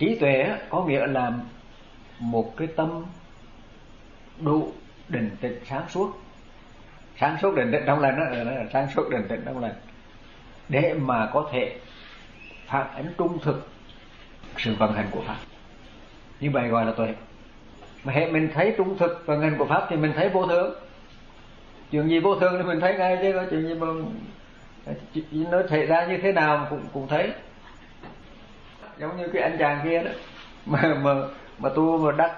Trí tuệ có nghĩa là một cái tâm đủ định tĩnh sáng suốt. Sáng suốt định tĩnh trong lành đó, là sáng suốt định tĩnh trong lành, để mà có thể phản ánh trung thực sự vận hành của pháp. Như vậy gọi là tuệ. Mà hệ mình thấy trung thực vận hành của pháp thì mình thấy vô thường. Chuyện gì vô thường thì mình thấy ngay, chứ có chuyện gì mà nó xảy ra như thế nào cũng thấy. Giống như cái anh chàng kia đó, mà tu mà đắc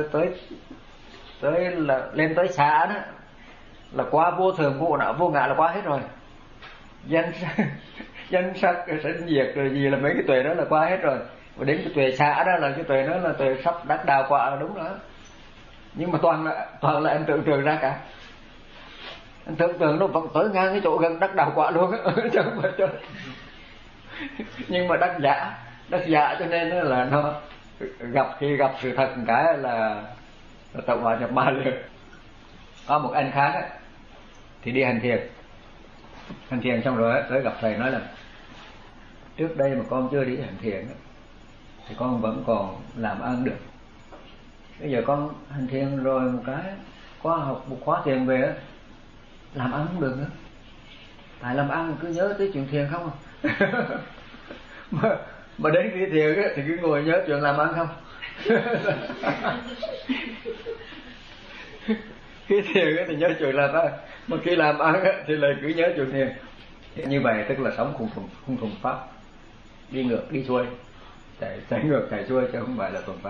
tới là lên tới xã đó, là qua vô thường vô ngã là qua hết rồi. Danh sắc sinh diệt rồi gì là mấy cái tuệ đó là qua hết rồi. Và đến cái tuệ xã đó là cái tuệ đó là tuệ sắp đắc đạo quả là đúng đó. Nhưng mà toàn là anh tưởng tượng ra cả. Anh tưởng tượng nó vẫn tới ngang cái chỗ gần đắc đạo quả luôn á. Nhưng mà đắc giả cho nên là nó khi gặp sự thật một cái là tẩu hỏa nhập ma liền. Có một anh khác ấy, thì đi hành thiền xong rồi tới gặp thầy nói là trước đây mà con chưa đi hành thiền ấy, thì con vẫn còn làm ăn được. Bây giờ con hành thiền rồi một cái có học một khóa thiền về làm ăn không được nữa. Tại làm ăn cứ nhớ tới chuyện thiền không à. mà đến khi thiền ấy, thì cứ ngồi nhớ chuyện làm ăn không. Khi thiền ấy, thì nhớ chuyện làm ăn, mà khi làm ăn ấy, thì lại cứ nhớ chuyện thiền. Như vậy tức là sống không thuần pháp, đi ngược đi xuôi, chạy ngược chạy xuôi chứ không phải là thuần pháp.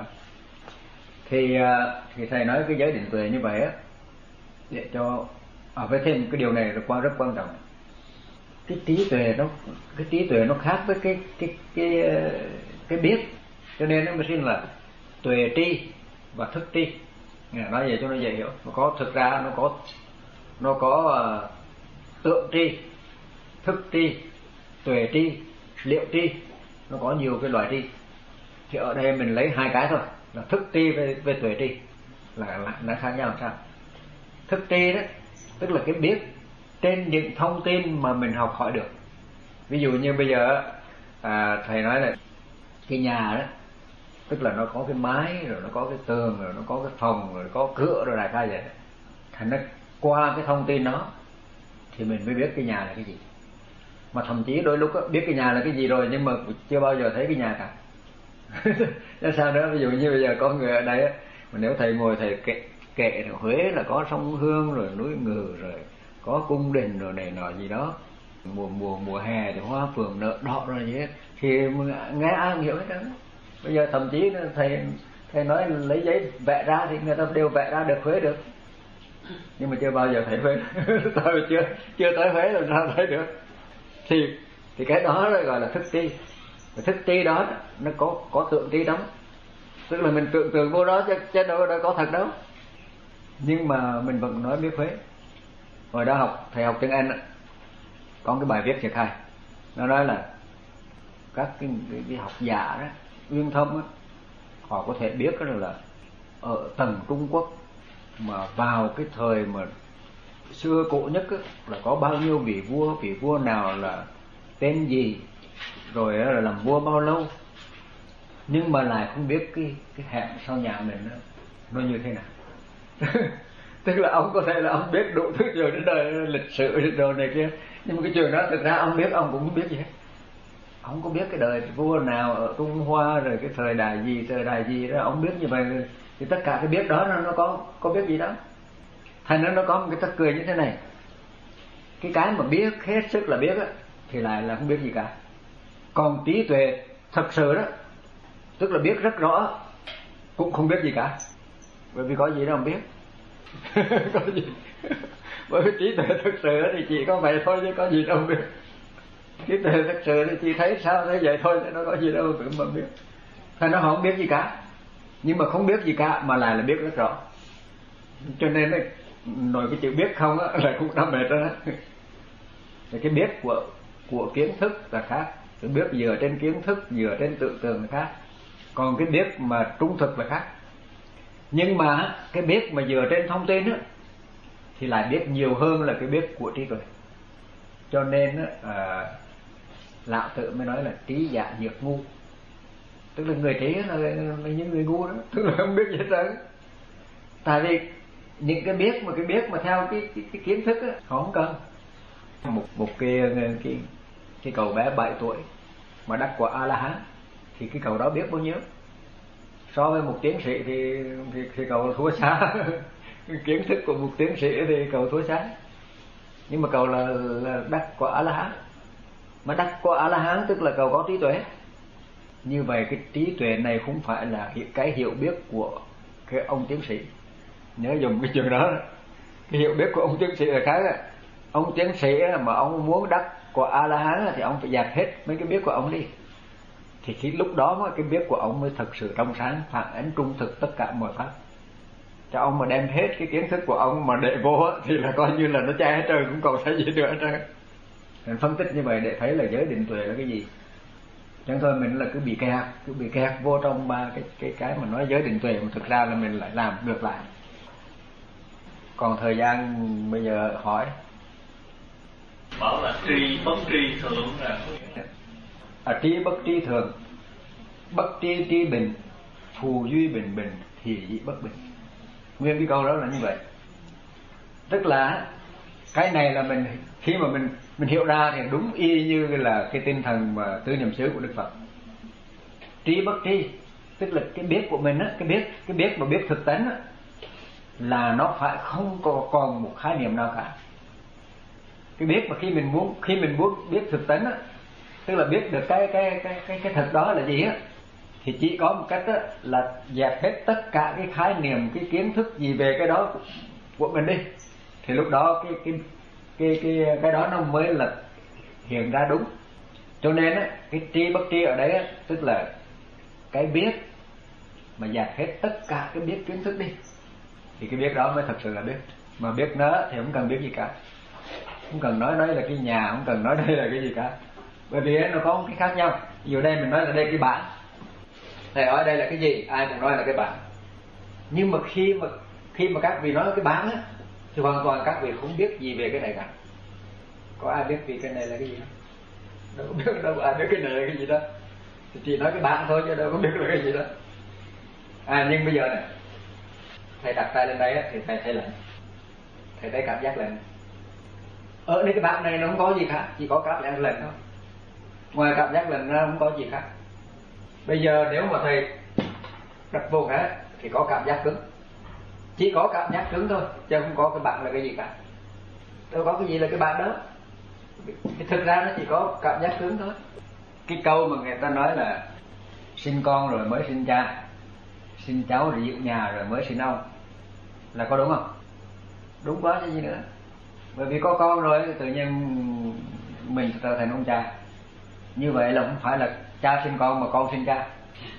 Thì thầy nói cái giới định tuệ như vậy á, để cho với thêm cái điều này là rất quan trọng. Cái trí tuệ nó khác với cái biết, cho nên nó mới xin là tuệ tri và thức tri. Nói vậy cho nó dễ hiểu. Thực ra nó có tượng tri, thức tri, tuệ tri, liệu tri, nó có nhiều cái loại tri. Thì ở đây mình lấy hai cái thôi, là thức tri về tuệ tri là nó khác nhau làm sao. Thức tri đó tức là cái biết trên những thông tin mà mình học hỏi được. Ví dụ như bây giờ thầy nói là cái nhà đó, tức là nó có cái mái, rồi nó có cái tường, rồi nó có cái phòng, rồi có cửa, rồi đại khái vậy. Thành nó qua cái thông tin đó thì mình mới biết cái nhà là cái gì. Mà thậm chí đôi lúc biết cái nhà là cái gì rồi nhưng mà chưa bao giờ thấy cái nhà cả. Nên sao nữa? Ví dụ như bây giờ có người ở đây mà nếu thầy ngồi thầy kệ Huế là có sông Hương, rồi núi Ngừ, rồi có cung đình, rồi này nọ gì đó, mùa hè thì hoa phượng nở đỏ rồi vậy, thì nghe ai cũng hiểu hết đó. Bây giờ thậm chí thầy nói lấy giấy vẽ ra thì người ta đều vẽ ra được Huế được, nhưng mà chưa bao giờ thấy Huế. Tôi chưa tới Huế rồi sao thấy được. Thì cái đó gọi là thức tri. Thức tri đó nó có tượng tri đó, tức là mình tưởng tượng vô đó chứ đâu có thật đâu, nhưng mà mình vẫn nói biết Huế. Hồi đó thầy học tiếng Anh có cái bài viết triển khai, nó nói là các cái học giả đó, uyên thâm đó, họ có thể biết đó là ở tầng Trung Quốc mà vào cái thời mà xưa cổ nhất đó, là có bao nhiêu vị vua nào là tên gì, rồi là làm vua bao lâu, nhưng mà lại không biết cái hẻm sau nhà mình đó, nó như thế nào. Tức là ông có thể là ông biết đủ thứ chuyện đến đời lịch sử đồ này kia, nhưng mà cái chuyện đó thực ra ông biết ông cũng không biết gì hết. Ông có biết cái đời vua nào ở Trung Hoa, rồi cái thời đại gì đó ông biết như vậy, thì tất cả cái biết đó nó có biết gì đó. Thành ra nó có một cái tắc cười như thế này. Cái mà biết hết sức là biết á, thì lại là không biết gì cả. Còn trí tuệ thật sự đó, tức là biết rất rõ cũng không biết gì cả, bởi vì có gì đâu không biết. Có gì. Bởi vì trí tuệ thực sự thì chỉ có vậy thôi chứ có gì đâu biết. Trí tuệ thực sự thì chỉ thấy sao thấy vậy thôi chứ nó có gì đâu mà biết. Thành nó không biết gì cả, nhưng mà không biết gì cả mà lại là biết rất rõ. Cho nên nói cái chữ biết không á là cũng đã mệt rồi đó. Cái biết của kiến thức là khác, cái biết dựa trên kiến thức, dựa trên tưởng tượng là khác. Còn cái biết mà trung thực là khác. Nhưng mà cái biết mà dựa trên thông tin á thì lại biết nhiều hơn là cái biết của trí tuệ. Cho nên Lão Tử mới nói là trí giả nhược ngu. tức là người trí là những người ngu đó, tức là không biết gì hết trơn. Tại vì những cái biết mà theo cái kiến thức á, họ không cần. Một cái cậu bé 7 tuổi mà đắc quả A La Hán thì cái cậu đó biết bao nhiêu? So với một tiến sĩ thì cậu thua xa. Kiến thức của một tiến sĩ thì cậu thua xa. Nhưng mà cậu là đắc quả A La Hán. Mà đắc quả A La Hán tức là cậu có trí tuệ. Như vậy cái trí tuệ này không phải là cái hiểu biết của cái ông tiến sĩ. Nhớ dùng cái chuyện đó. Cái hiểu biết của ông tiến sĩ là khác. Ông tiến sĩ mà ông muốn đắc quả A La Hán thì ông phải dạt hết mấy cái biết của ông đi. Thì khi lúc đó mà cái biết của ông mới thật sự trong sáng, phản ánh trung thực tất cả mọi pháp. Cho ông mà đem hết cái kiến thức của ông mà để vô thì là coi như là nó che hết trơn, cũng còn thấy gì nữa hết trơn. Mình phân tích như vậy để thấy là giới định tuệ là cái gì. Chẳng thôi mình là cứ bị kẹt vô trong ba cái mà nói giới định tuệ, mà thực ra là mình lại làm ngược lại. Còn thời gian bây giờ hỏi. Bảo là tri bất tri thượng là tri bất tri thượng, bất tri tri bình, phù duy bình bình, thì dị bất bình. Nguyên cái câu đó là như vậy. Tức là cái này là mình khi mà mình hiểu ra thì đúng y như là cái tinh thần mà tứ niệm xứ của Đức Phật. Tri bất tri tức là cái biết của mình á, cái biết mà biết thực tánh á, là nó phải không còn một khái niệm nào cả. Cái biết mà khi mình muốn biết thực tánh á, tức là biết được cái thật đó là gì á, thì chỉ có một cách á, là dẹp hết tất cả cái khái niệm, cái kiến thức gì về cái đó của mình đi, thì lúc đó cái đó nó mới là hiện ra đúng. Cho nên á, cái tri bất tri ở đấy á, tức là cái biết mà dẹp hết tất cả cái biết kiến thức đi, thì cái biết đó mới thật sự là biết. Mà biết nó thì không cần biết gì cả, không cần nói đây là cái nhà, không cần nói đây là cái gì cả, bởi vì nó có một cái khác nhau. Ví dụ đây mình nói là đây cái bảng, thầy hỏi đây là cái gì, ai cũng nói là cái bảng. Nhưng mà khi mà các vị nói cái bảng á, thì hoàn toàn các vị không biết gì về cái này cả. Có ai biết vì cái này là cái gì đâu? Đâu ai biết cái này là cái gì đó, thì chỉ nói cái bảng thôi chứ đâu có biết là cái gì đó. Nhưng bây giờ này, thầy đặt tay lên đây á, thì thầy thấy lạnh, thầy thấy cảm giác lạnh. Ở đây cái bảng này nó không có gì khác, chỉ có cảm giác lạnh thôi. Ngoài cảm giác lạnh ra không có gì khác. Bây giờ nếu mà thầy đặt vô cái thì có cảm giác cứng, chỉ có cảm giác cứng thôi, chứ không có cái bảng là cái gì cả. Đâu có cái gì là cái bảng đó. Thực ra nó chỉ có cảm giác cứng thôi. Cái câu mà người ta nói là sinh con rồi mới sinh cha, sinh cháu rồi dựng nhà rồi mới sinh ông, là có đúng không? Đúng quá chứ gì nữa. Bởi vì có con rồi thì tự nhiên mình trở thành ông cha. Như vậy là không phải là cha sinh con mà con sinh cha.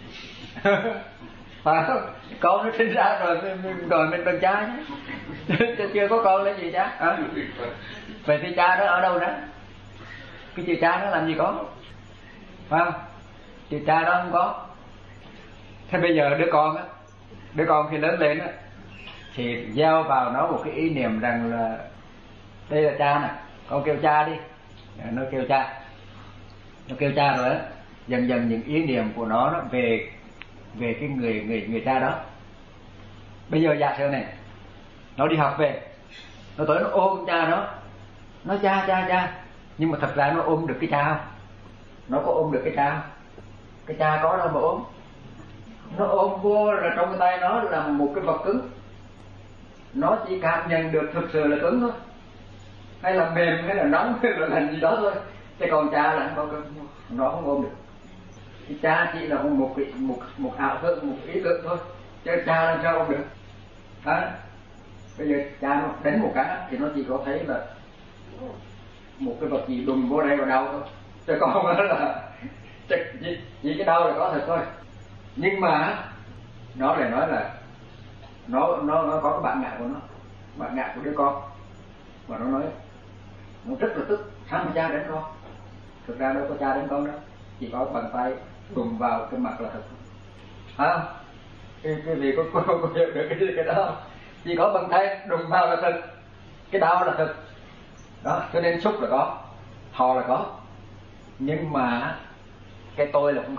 Phải không? Con nó sinh ra rồi mìnhเป็นcha chứ. Chưa có con là gì cha? Vậy thì cha đó ở đâu đó? Cái chữ cha nó làm gì có? Phải không? Chữ cha đó không có. Thế bây giờ đứa con khi lớn lên á, thì gieo vào nó một cái ý niệm rằng là đây là cha nè, con kêu cha đi. Nó kêu cha rồi á, dần dần những ý niệm của nó về cái người cha đó. Bây giờ giả sử này, nó đi học về, nó tới nó ôm cha nó cha, nhưng mà thật ra nó ôm được cái cha không? Nó có ôm được cái cha không? Cái cha có đâu mà ôm. Nó ôm vô là trong cái tay nó là một cái vật cứng, nó chỉ cảm nhận được thực sự là cứng thôi, hay là mềm hay là nóng hay là lạnh gì đó thôi. Chứ còn cha là nó không ôm được. Cái cha chỉ là một ảo tưởng, một ý tưởng thôi, chứ cha làm sao ôm được. Bây giờ cha nó đánh một cái thì nó chỉ có thấy là một cái vật gì đùng vô đây vào đau thôi, chứ còn đó là chỉ cái đau là có thật thôi. Nhưng mà nó lại nói là nó có cái bản ngã của nó, bản ngã của đứa con, và nó nói nó rất là tức, sao mà cha đánh con? Thực ra đâu có cha đánh con đâu, chỉ có bàn tay đụng vào cái mặt là thật. Hả? Cái gì có hiểu được cái đó không? Chỉ có bàn tay đụng vào là thật, cái đau là thật đó. Cho nên xúc là có, hò là có, nhưng mà cái tôi là không có.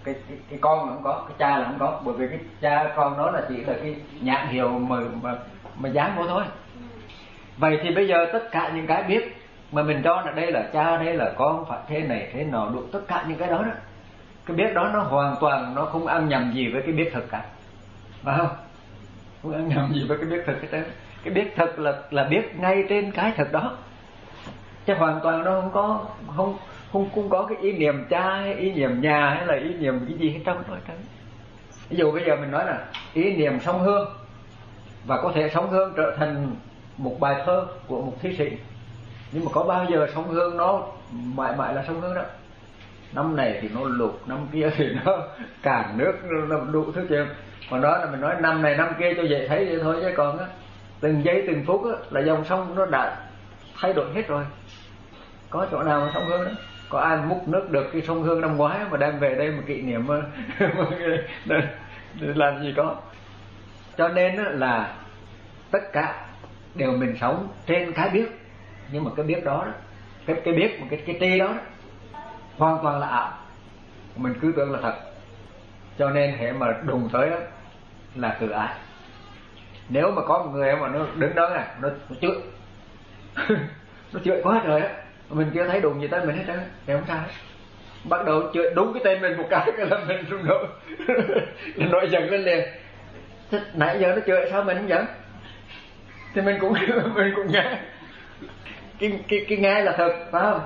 cái con là không có, cái cha là không có, bởi vì cái cha con đó là chỉ là cái nhãn hiệu mà dán vô thôi. Vậy thì bây giờ tất cả những cái biết mà mình cho là đây là cha, đây là con, phải thế này thế nọ đủ, tất cả những cái đó đó, cái biết đó nó hoàn toàn nó không ăn nhầm gì với cái biết thực cả, phải không? Không ăn nhầm gì với cái biết thực hết. Cái biết thực là biết ngay trên cái thực đó, chứ hoàn toàn nó không có cái ý niệm cha hay ý niệm nhà hay là ý niệm cái gì hết trong đó. Ví dụ bây giờ mình nói là ý niệm sông Hương, và có thể sông Hương trở thành một bài thơ của một thi sĩ, nhưng mà có bao giờ sông Hương nó mãi mãi là sông Hương đó. Năm này thì nó lụt, năm kia thì nó cạn nước, nó đủ thứ chuyện. Còn đó là mình nói năm này năm kia cho dễ thấy vậy thôi, chứ còn á, từng giây từng phút á, là dòng sông nó đã thay đổi hết rồi. Có chỗ nào mà sông Hương đó? Có ai múc nước được cái sông Hương năm ngoái mà đem về đây mà kỷ niệm để làm gì có. Cho nên là tất cả đều mình sống trên cái biết, nhưng mà cái biết đó, cái biết một cái tri đó, hoàn toàn là ảo, mình cứ tưởng là thật. Cho nên hệ mà đùng tới đó là tự ái. Nếu mà có một người mà nó đứng đó này, nó chửi nó chửi quá trời á, mình chưa thấy đùng gì tới mình hết trơn, thì không sao hết. Bắt đầu chửi đúng cái tên mình một cái là mình rung động nổi giận lên liền. Thế nãy giờ nó chửi sao mình không giận? Thì mình cũng nghe. Cái nghe là thật, phải không?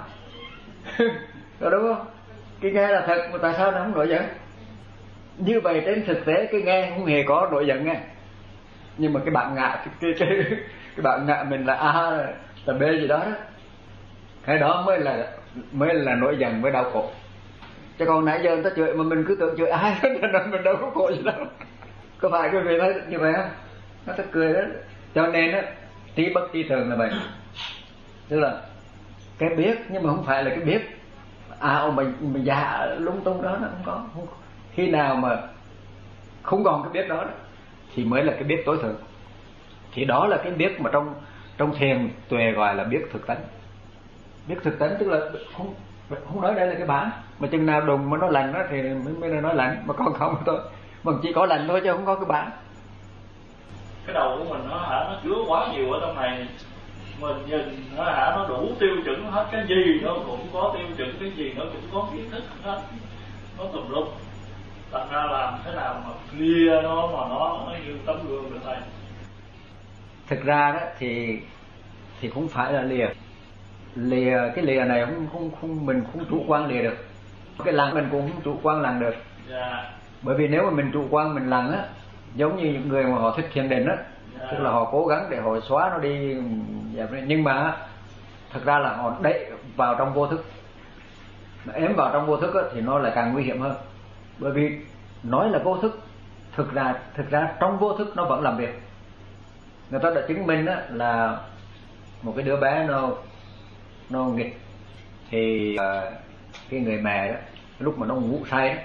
Rồi đúng không? Cái nghe là thật mà tại sao nó không nổi giận? Như vậy trên thực tế cái nghe không hề có nổi giận nghe. Nhưng mà cái bạn ngạ, cái bạn ngạ mình là A là B gì đó đó, cái đó mới là nổi giận với đau khổ. Chứ còn nãy giờ người ta chửi mà mình cứ tưởng chửi ai nên mình đâu có khổ gì đâu. Có phải quý vị thấy như vậy không? Nó ta cười đó. Cho nên á, trí bất tri thường là vậy. Tức là cái biết nhưng mà không phải là cái biết mình dạ lung tung đó, nó không có. Khi nào mà không còn cái biết đó thì mới là cái biết tối thượng. Thì đó là cái biết mà trong thiền tuệ gọi là biết thực tánh. Biết thực tánh tức là không nói đây là cái bản, mà chừng nào đùng mà nó lành đó thì mới là nói lành, mà còn không thôi, mà chỉ có lành thôi chứ không có cái bản. Cái đầu của mình nó chứa quá nhiều ở trong này, mình nhìn nó đủ tiêu chuẩn hết, cái gì nó cũng có tiêu chuẩn, cái gì nó cũng có kiến thức hết, nó tùm lum. Thành ra làm thế nào mà clear nó mà nó như tấm gương được thầy. Thực ra đó thì cũng phải là lìa cái lìa này không mình không chủ quan lìa được, cái lặng mình cũng không chủ quan lặng được. Bởi vì nếu mà mình chủ quan mình lặng á, giống như những người mà họ thích thiền định á, tức là họ cố gắng để họ xóa nó đi, nhưng mà thực ra là họ đẩy vào trong vô thức, ém vào trong vô thức á, thì nó lại càng nguy hiểm hơn. Bởi vì nói là vô thức, thực ra trong vô thức nó vẫn làm việc. Người ta đã chứng minh á, là một cái đứa bé nó nghịch thì cái người mẹ đó, lúc mà nó ngủ say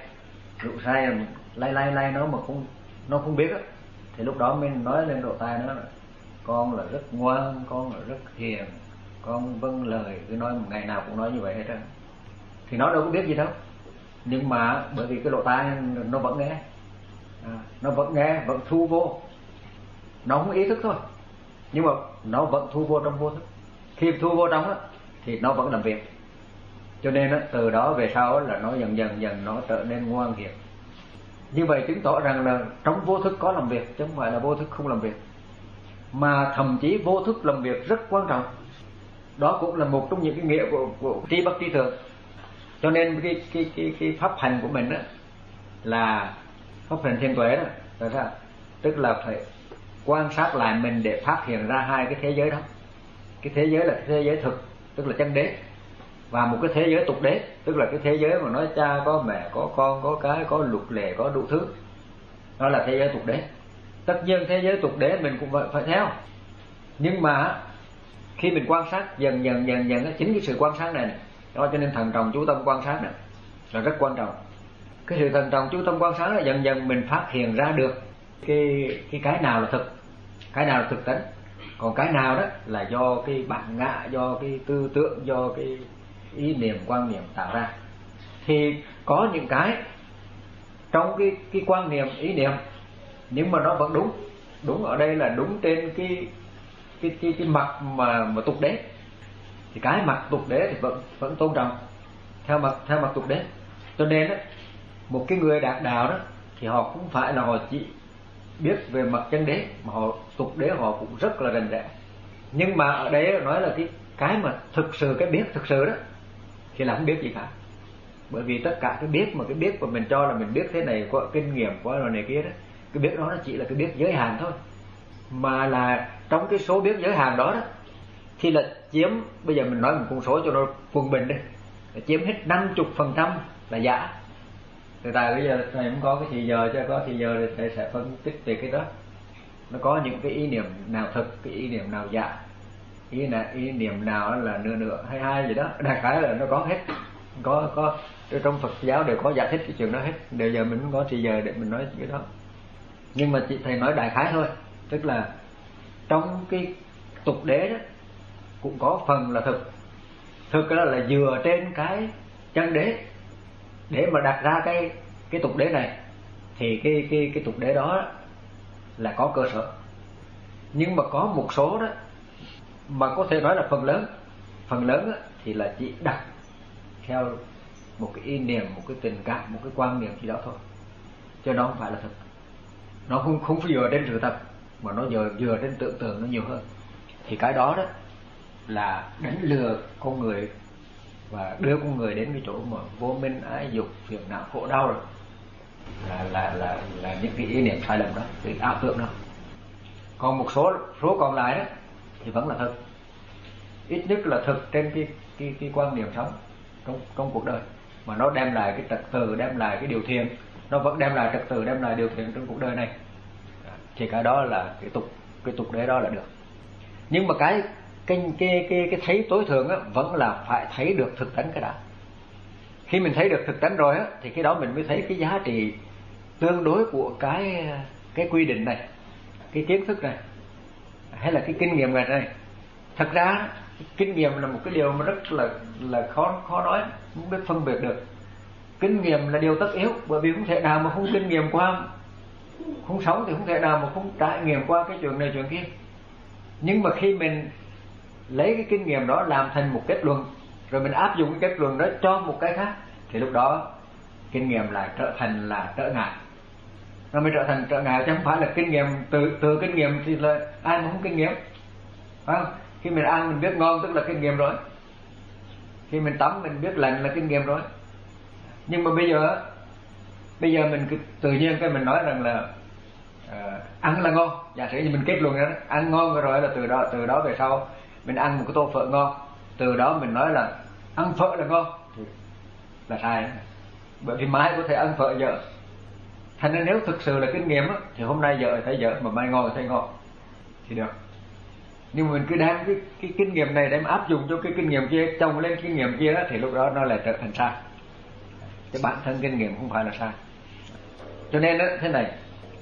lay nó mà nó không biết á, thì lúc đó mình nói lên độ tai nó là con là rất ngoan, con là rất hiền, con vâng lời, cứ nói một ngày nào cũng nói như vậy hết trơn. Thì nó đâu có biết gì đâu, nhưng mà bởi vì cái lỗ tai nó vẫn nghe, nó vẫn nghe, vẫn thu vô, nó không ý thức thôi, nhưng mà nó vẫn thu vô trong vô thức. Khi thu vô trong đó, thì nó vẫn làm việc. Cho nên đó, từ đó về sau là nó dần nó trở nên ngoan hiền. Như vậy chứng tỏ rằng là trong vô thức có làm việc, chứ không phải là vô thức không làm việc. Mà thậm chí vô thức làm việc rất quan trọng. Đó cũng là một trong những cái nghĩa của tri bất tri thường. Cho nên cái pháp hành của mình đó là pháp hành thiền tuệ đó, là sao? Tức là phải quan sát lại mình để phát hiện ra hai cái thế giới đó. Cái thế giới là cái thế giới thực, tức là chân đế, và một cái thế giới tục đế, tức là cái thế giới mà nói cha có mẹ, có con, có cái, có luật lệ, có đủ thứ. Đó là thế giới tục đế. Tất nhiên thế giới tục đế mình cũng phải theo. Nhưng mà khi mình quan sát dần chính cái sự quan sát này, đó cho nên thận trọng chú tâm quan sát này là rất quan trọng. Cái sự thận trọng chú tâm quan sát là dần mình phát hiện ra được cái nào là thực, cái nào là thực tánh, còn cái nào đó là do cái bản ngã, do cái tư tưởng, do cái ý niệm quan niệm tạo ra. Thì có những cái trong cái quan niệm ý niệm, nhưng mà nó vẫn đúng ở đây là đúng trên cái mặt mà tục đế. Thì cái mặt tục đế thì vẫn tôn trọng theo mặt tục đế. Cho nên đó, một cái người đạt đạo đó thì họ cũng phải là họ chỉ biết về mặt chân đế, mà họ tục đế họ cũng rất là rành rẽ. Nhưng mà ở đây nói là cái mà thực sự, cái biết thực sự đó thì là không biết gì cả. Bởi vì tất cả cái biết mà mình cho là mình biết thế này, có kinh nghiệm có rồi này kia đó, cái biết đó nó chỉ là cái biết giới hạn thôi. Mà là trong cái số biết giới hạn đó thì là chiếm, bây giờ mình nói một con số cho nó quân bình đi, là chiếm hết 50% là giả. Từ tại bây giờ thầy cũng có cái thì giờ, cho có thì giờ thì thầy sẽ phân tích về cái đó. Nó có những cái ý niệm nào thực, cái ý niệm nào giả, ý niệm nào là nửa hay gì đó, đại khái là nó có hết. Có trong Phật giáo đều có giải thích cái chuyện đó hết. Bây giờ mình không có thì giờ để mình nói cái đó. Nhưng mà thầy nói đại khái thôi, tức là trong cái tục đế đó cũng có phần là thực đó là dựa trên cái chân đế để mà đặt ra cái tục đế này, thì cái tục đế đó là có cơ sở. Nhưng mà có một số đó mà có thể nói là phần lớn thì là chỉ đặt theo một cái ý niệm, một cái tình cảm, một cái quan niệm gì đó thôi, chứ nó không phải là thực. Nó không dựa trên sự thật, mà nó dựa trên tưởng tượng nó nhiều hơn. Thì cái đó là đánh lừa con người và đưa con người đến cái chỗ mà vô minh, ái dục, phiền não, khổ đau rồi. Là những cái ý niệm sai lầm đó, cái ảo tưởng đó. Còn một số còn lại đó thì vẫn là thực, ít nhất là thực trên cái quan niệm sống trong cuộc đời, mà nó đem lại cái trật tự, đem lại cái điều thiện, nó vẫn đem lại trật tự, đem lại điều thiện trong cuộc đời này. Thì cái đó là cái tục đế đó là được. Nhưng mà cái thấy tối thượng á, vẫn là phải thấy được thực tánh cái đã. Khi mình thấy được thực tánh rồi á, thì cái đó mình mới thấy cái giá trị tương đối của cái quy định này, cái kiến thức này, hay là cái kinh nghiệm này. Thật ra kinh nghiệm là một cái điều mà rất là khó nói, không biết phân biệt được. Kinh nghiệm là điều tất yếu, bởi vì không thể nào mà không kinh nghiệm qua, không sống thì không thể nào mà không trải nghiệm qua cái chuyện này chuyện kia. Nhưng mà khi mình lấy cái kinh nghiệm đó làm thành một kết luận, rồi mình áp dụng cái kết luận đó cho một cái khác, thì lúc đó kinh nghiệm lại trở thành là trở ngại. Nó mới trở thành trở ngại, chứ không phải là kinh nghiệm từ kinh nghiệm thì là ai mà không kinh nghiệm, phải không? Khi mình ăn mình biết ngon tức là kinh nghiệm rồi, khi mình tắm mình biết lạnh là kinh nghiệm rồi. Nhưng mà bây giờ mình cứ tự nhiên cái mình nói rằng là ăn là ngon, giả sử như mình kết luận đó, ăn ngon rồi là từ đó về sau mình ăn một cái tô phở ngon, từ đó mình nói là ăn phở là ngon, thì là sai. Bởi vì mai có thể ăn phở dở. Thành nên nếu thực sự là kinh nghiệm thì hôm nay dở thấy dở, mà mai ngon thấy ngon thì được. Nhưng mà mình cứ đem cái kinh nghiệm này đem áp dụng cho cái kinh nghiệm kia, chồng lên kinh nghiệm kia đó, thì lúc đó nó lại trở thành sai. Cái bản thân kinh nghiệm không phải là sai. Cho nên đó, thế này,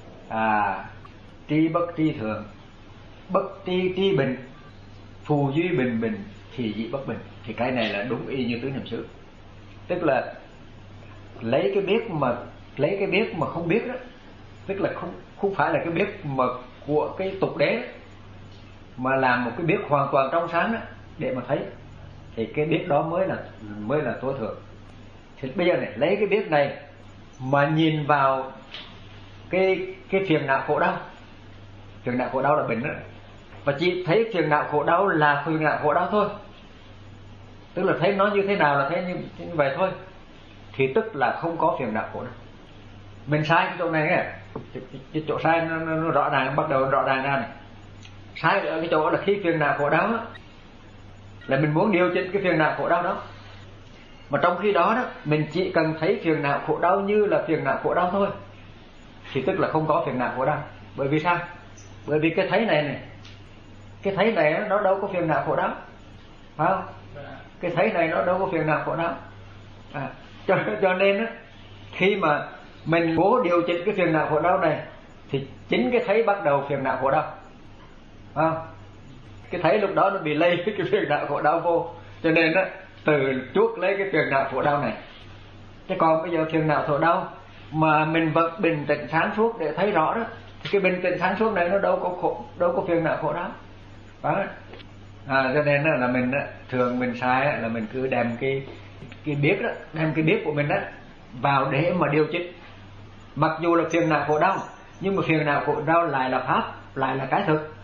tri bất tri thượng, bất tri tri bình, phù duy bình bình, thì dị bất bình. Thì cái này là đúng y như tứ niệm xứ. Tức là lấy cái biết mà không biết đó, tức là không phải là cái biết mà của cái tục đế, mà làm một cái biết hoàn toàn trong sáng đó, để mà thấy, thì cái biết đó mới là tối thượng. Thì bây giờ này, lấy cái biết này mà nhìn vào cái phiền não khổ đau. Phiền não khổ đau là bệnh đó, và chỉ thấy phiền não khổ đau là phiền não khổ đau thôi, tức là thấy nó như thế nào là thấy như vậy thôi, thì tức là không có phiền não khổ đau. Mình sai cái chỗ này nghe, cái chỗ sai nó rõ ràng, bắt đầu rõ ràng ra này. Sai ở cái chỗ là khi phiền não khổ đau là mình muốn điều chỉnh cái phiền não khổ đau đó, mà trong khi đó mình chỉ cần thấy phiền não khổ đau như là phiền não khổ đau thôi, thì tức là không có phiền não khổ đau. Bởi vì sao? Bởi vì cái thấy này nó đâu có phiền não khổ đau, phải không? Cái thấy này nó đâu có phiền não khổ đau. Cho nên khi mà mình cố điều chỉnh cái phiền não khổ đau này, thì chính cái thấy bắt đầu phiền não khổ đau, phải không? Cái thấy lúc đó nó bị lây cái phiền não khổ đau vô, cho nên từ chuốc lấy cái phiền não khổ đau này. Chứ còn bây giờ phiền não khổ đau mà mình vẫn bình tĩnh sáng suốt để thấy rõ đó, thì cái bình tĩnh sáng suốt này nó đâu có phiền não khổ đau đó. Cho nên là mình thường mình sai là mình cứ đem cái biết đó, đem cái biết của mình đó vào để mà điều chỉnh. Mặc dù là phiền não khổ đau, nhưng mà phiền não khổ đau lại là pháp, lại là cái thực.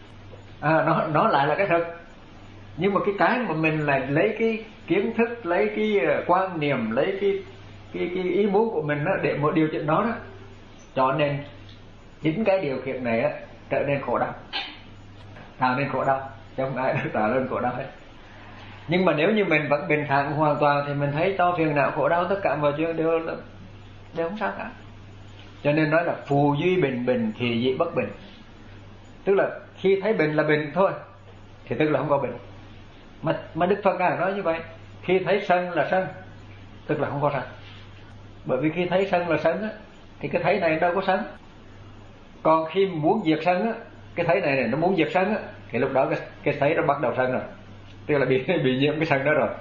Nó lại là cái thực. Nhưng mà cái mà mình lại lấy cái kiến thức, lấy cái quan niệm, lấy cái ý muốn của mình đó, để một điều chỉnh đó đó, cho nên chính cái điều kiện này á trở nên khổ đau, tạo nên khổ đau, chứ không ai tạo nên khổ đau hết. Nhưng mà nếu như mình vẫn bình thản hoàn toàn thì mình thấy cho phiền não khổ đau tất cả mọi chuyện đều không sao cả. Cho nên nói là phù duy bình bình thì dị bất bình, tức là khi thấy bình là bình thôi thì tức là không có bình. Mà Đức Phật Ngài nói như vậy, khi thấy sân là sân tức là không có sân. Bởi vì khi thấy sân là sân á, thì cái thấy này đâu có sân. Còn khi muốn diệt sân á, cái thấy này nó muốn diệt sân á, thì lúc đó cái thấy nó bắt đầu sân rồi, tức là bị nhiễm cái sân đó rồi.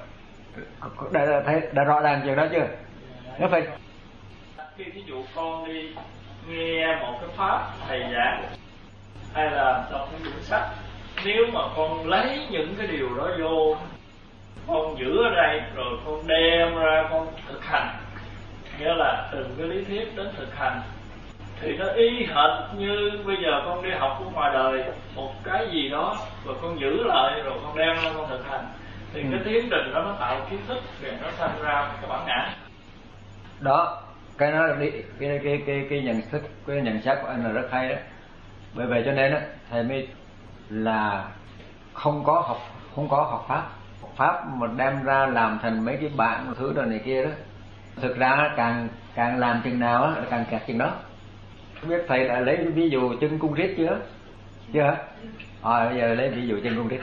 Đã rõ ràng chuyện đó chưa? Nó phải khi ví dụ con đi nghe một cái pháp thầy giảng hay là đọc những quyển sách, nếu mà con lấy những cái điều đó vô, con giữ ở đây rồi con đem ra con thực hành, nghĩa là từ cái lý thuyết đến thực hành, thì nó y hệt như bây giờ con đi học ở ngoài đời một cái gì đó rồi con giữ lại rồi con đem ra con thực hành, thì cái tiến trình đó nó tạo kiến thức rồi nó thành ra cái bản ngã đó. Cái đó là cái nhận thức, cái nhận xét của anh là rất hay đó. Bởi vậy cho nên á, thầy mới là không có học pháp mà đem ra làm thành mấy cái bảng một thứ rồi này kia đó. Thực ra càng làm chừng nào á càng kẹt chừng đó. Không biết thầy đã lấy ví dụ chân cung rít chưa? Bây giờ lấy ví dụ chân cung rít.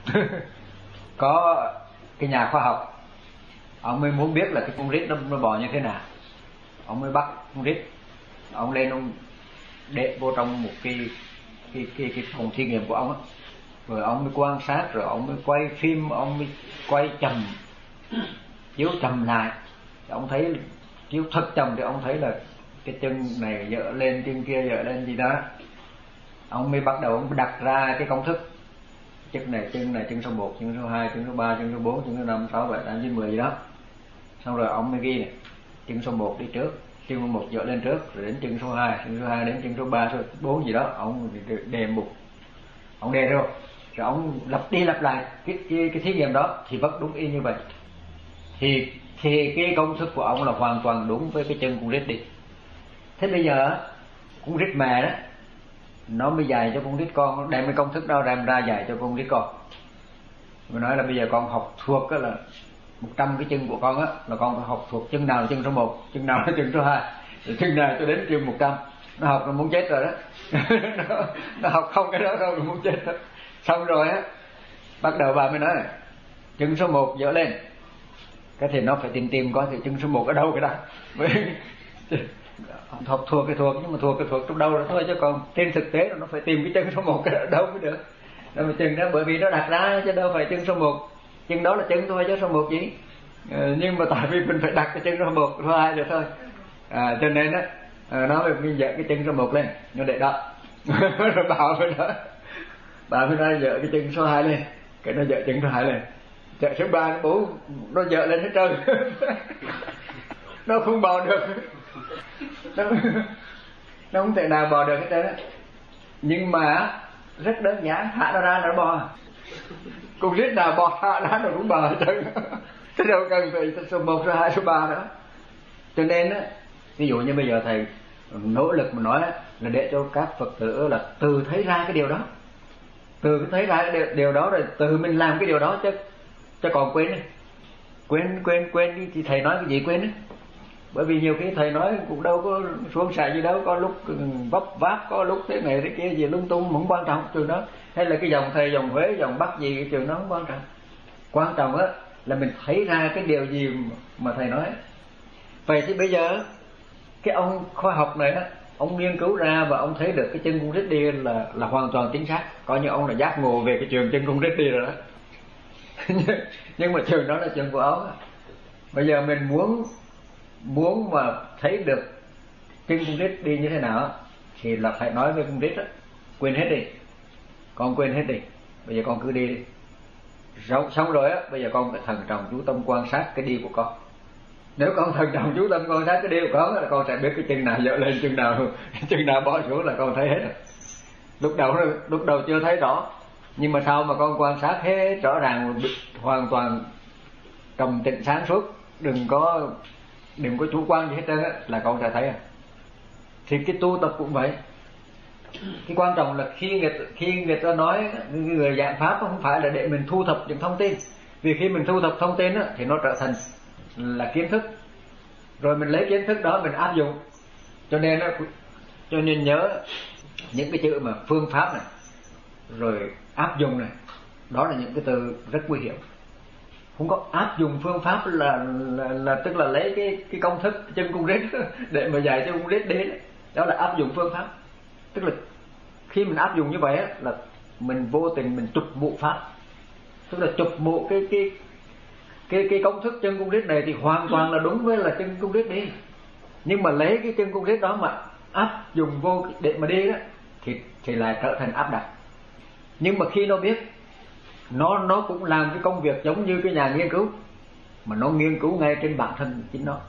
Có cái nhà khoa học, ông mới muốn biết là cái cung rít nó bò như thế nào. Ông mới bắt cung rít, ông lên ông để vô trong một cái phòng thí nghiệm của ông á, rồi ông mới quan sát, rồi ông mới quay phim, ông mới quay chậm, chiếu chậm lại. Ông thấy chiếu thật chậm thì ông thấy là cái chân này dở lên, chân kia dở lên gì đó. Ông mới bắt đầu ông đặt ra cái công thức, chân này chân số 1, chân số 2, chân số 3, chân số 4, chân số 5, 6, 7, 8, 9, 10 gì đó. Xong rồi ông mới ghi này, chân số 1 đi trước, chân số 1 dở lên trước, rồi đến chân số 2, chân số 2 đến chân số 3, số 4 gì đó. Ông đề mục, ông đề rồi ông lặp đi lặp lại cái thí nghiệm đó thì vẫn đúng y như vậy. Thì cái công thức của ông là hoàn toàn đúng với cái chân con rít đi. Thế bây giờ con rít mẹ đó nó mới dạy cho con rít con, nó đem cái công thức đó đem ra dạy cho con rít con. Mình nói là bây giờ con học thuộc là 100 cái chân của con á, là con phải học thuộc chân nào là chân số 1, chân nào là chân số 2, rồi chân nào cho đến chân 100. Nó học nó muốn chết rồi đó. nó học không cái đó đâu, nó muốn chết đó. Xong rồi á, bắt đầu bà mới nói chân số 1 dở lên, cái thì nó phải tìm coi thì chân số 1 ở đâu cái đó. thuộc cái thuộc, nhưng mà thuộc cái thuộc trong đâu rồi thôi, chứ còn trên thực tế nó phải tìm cái chân số 1 cái ở đâu mới được. Rồi mà chân đó bởi vì nó đặt ra chứ đâu phải chân số 1, chân đó là chân thôi chứ số 1 gì. Nhưng mà tại vì mình phải đặt cái chân số 1, số 2 rồi thôi. Cho nên á, nó mới dỡ cái chân số 1 lên, nó để đó. Rồi bà mới nói dỡ cái chân số 2 lên, cái nó dỡ chân số 2 lên, dỡ số 3, số 4 nó dỡ lên hết trơn. Nó không bò được. Nó không thể nào bò được hết trơn á. Nhưng mà rất đơn giản, hạ nó ra là nó bò. Con rít nào bò hạ nó cũng bò hết trơn. Thế đâu cần phải số 1, số 2, số 3 nữa. Cho nên á, ví dụ như bây giờ thầy nỗ lực mà nói là để cho các Phật tử là từ thấy ra cái điều đó, từ thấy ra cái điều đó rồi từ mình làm cái điều đó, chứ còn quên đi thì thầy nói cái gì quên ấy. Bởi vì nhiều khi thầy nói cũng đâu có suôn sẻ gì đâu, có lúc vấp váp, có lúc thế này thế kia gì lung tung, không quan trọng trường đó. Hay là cái dòng thầy, dòng Huế, dòng Bắc gì cái trường đó không quan trọng. Quan trọng á là mình thấy ra cái điều gì mà thầy nói. Vậy thì bây giờ cái ông khoa học này đó, ông nghiên cứu ra và ông thấy được cái chân con rít đi là hoàn toàn chính xác, coi như ông là giác ngộ về cái trường chân con rít đi rồi đó. Nhưng mà trường đó là trường của ông. Bây giờ mình muốn mà thấy được chân con rít đi như thế nào thì là phải nói với con rít quên hết đi, con quên hết đi, bây giờ con cứ đi đi. Xong rồi bây giờ con phải thần trọng chú tâm quan sát cái đi của con. Nếu con thần trọng chú tâm quan sát cái đi của con là con sẽ biết cái chân nào dở lên, chân nào bỏ xuống là con thấy hết rồi. Lúc đầu chưa thấy rõ, nhưng mà sau mà con quan sát hết rõ ràng, hoàn toàn trầm tĩnh sáng suốt, đừng có chủ quan gì hết trơn là con sẽ thấy. Thì cái tu tập cũng vậy. Cái quan trọng là khi người ta nói, người giảng pháp không phải là để mình thu thập những thông tin, vì khi mình thu thập thông tin thì nó trở thành là kiến thức, rồi mình lấy kiến thức đó mình áp dụng. Cho nên nhớ những cái chữ mà phương pháp này, rồi áp dụng này, đó là những cái từ rất nguy hiểm. Không có áp dụng phương pháp là tức là lấy cái công thức chân cung rít để mà dạy cho cung rít đến, đó là áp dụng phương pháp. Tức là khi mình áp dụng như vậy là mình vô tình mình chụp mụ pháp, tức là chụp mụ cái công thức chân cung rít này thì hoàn toàn là đúng với là chân cung rít đi, nhưng mà lấy cái chân cung rít đó mà áp dụng vô để mà đi đó thì lại trở thành áp đặt. Nhưng mà khi nó biết, nó cũng làm cái công việc giống như cái nhà nghiên cứu, mà nó nghiên cứu ngay trên bản thân chính nó,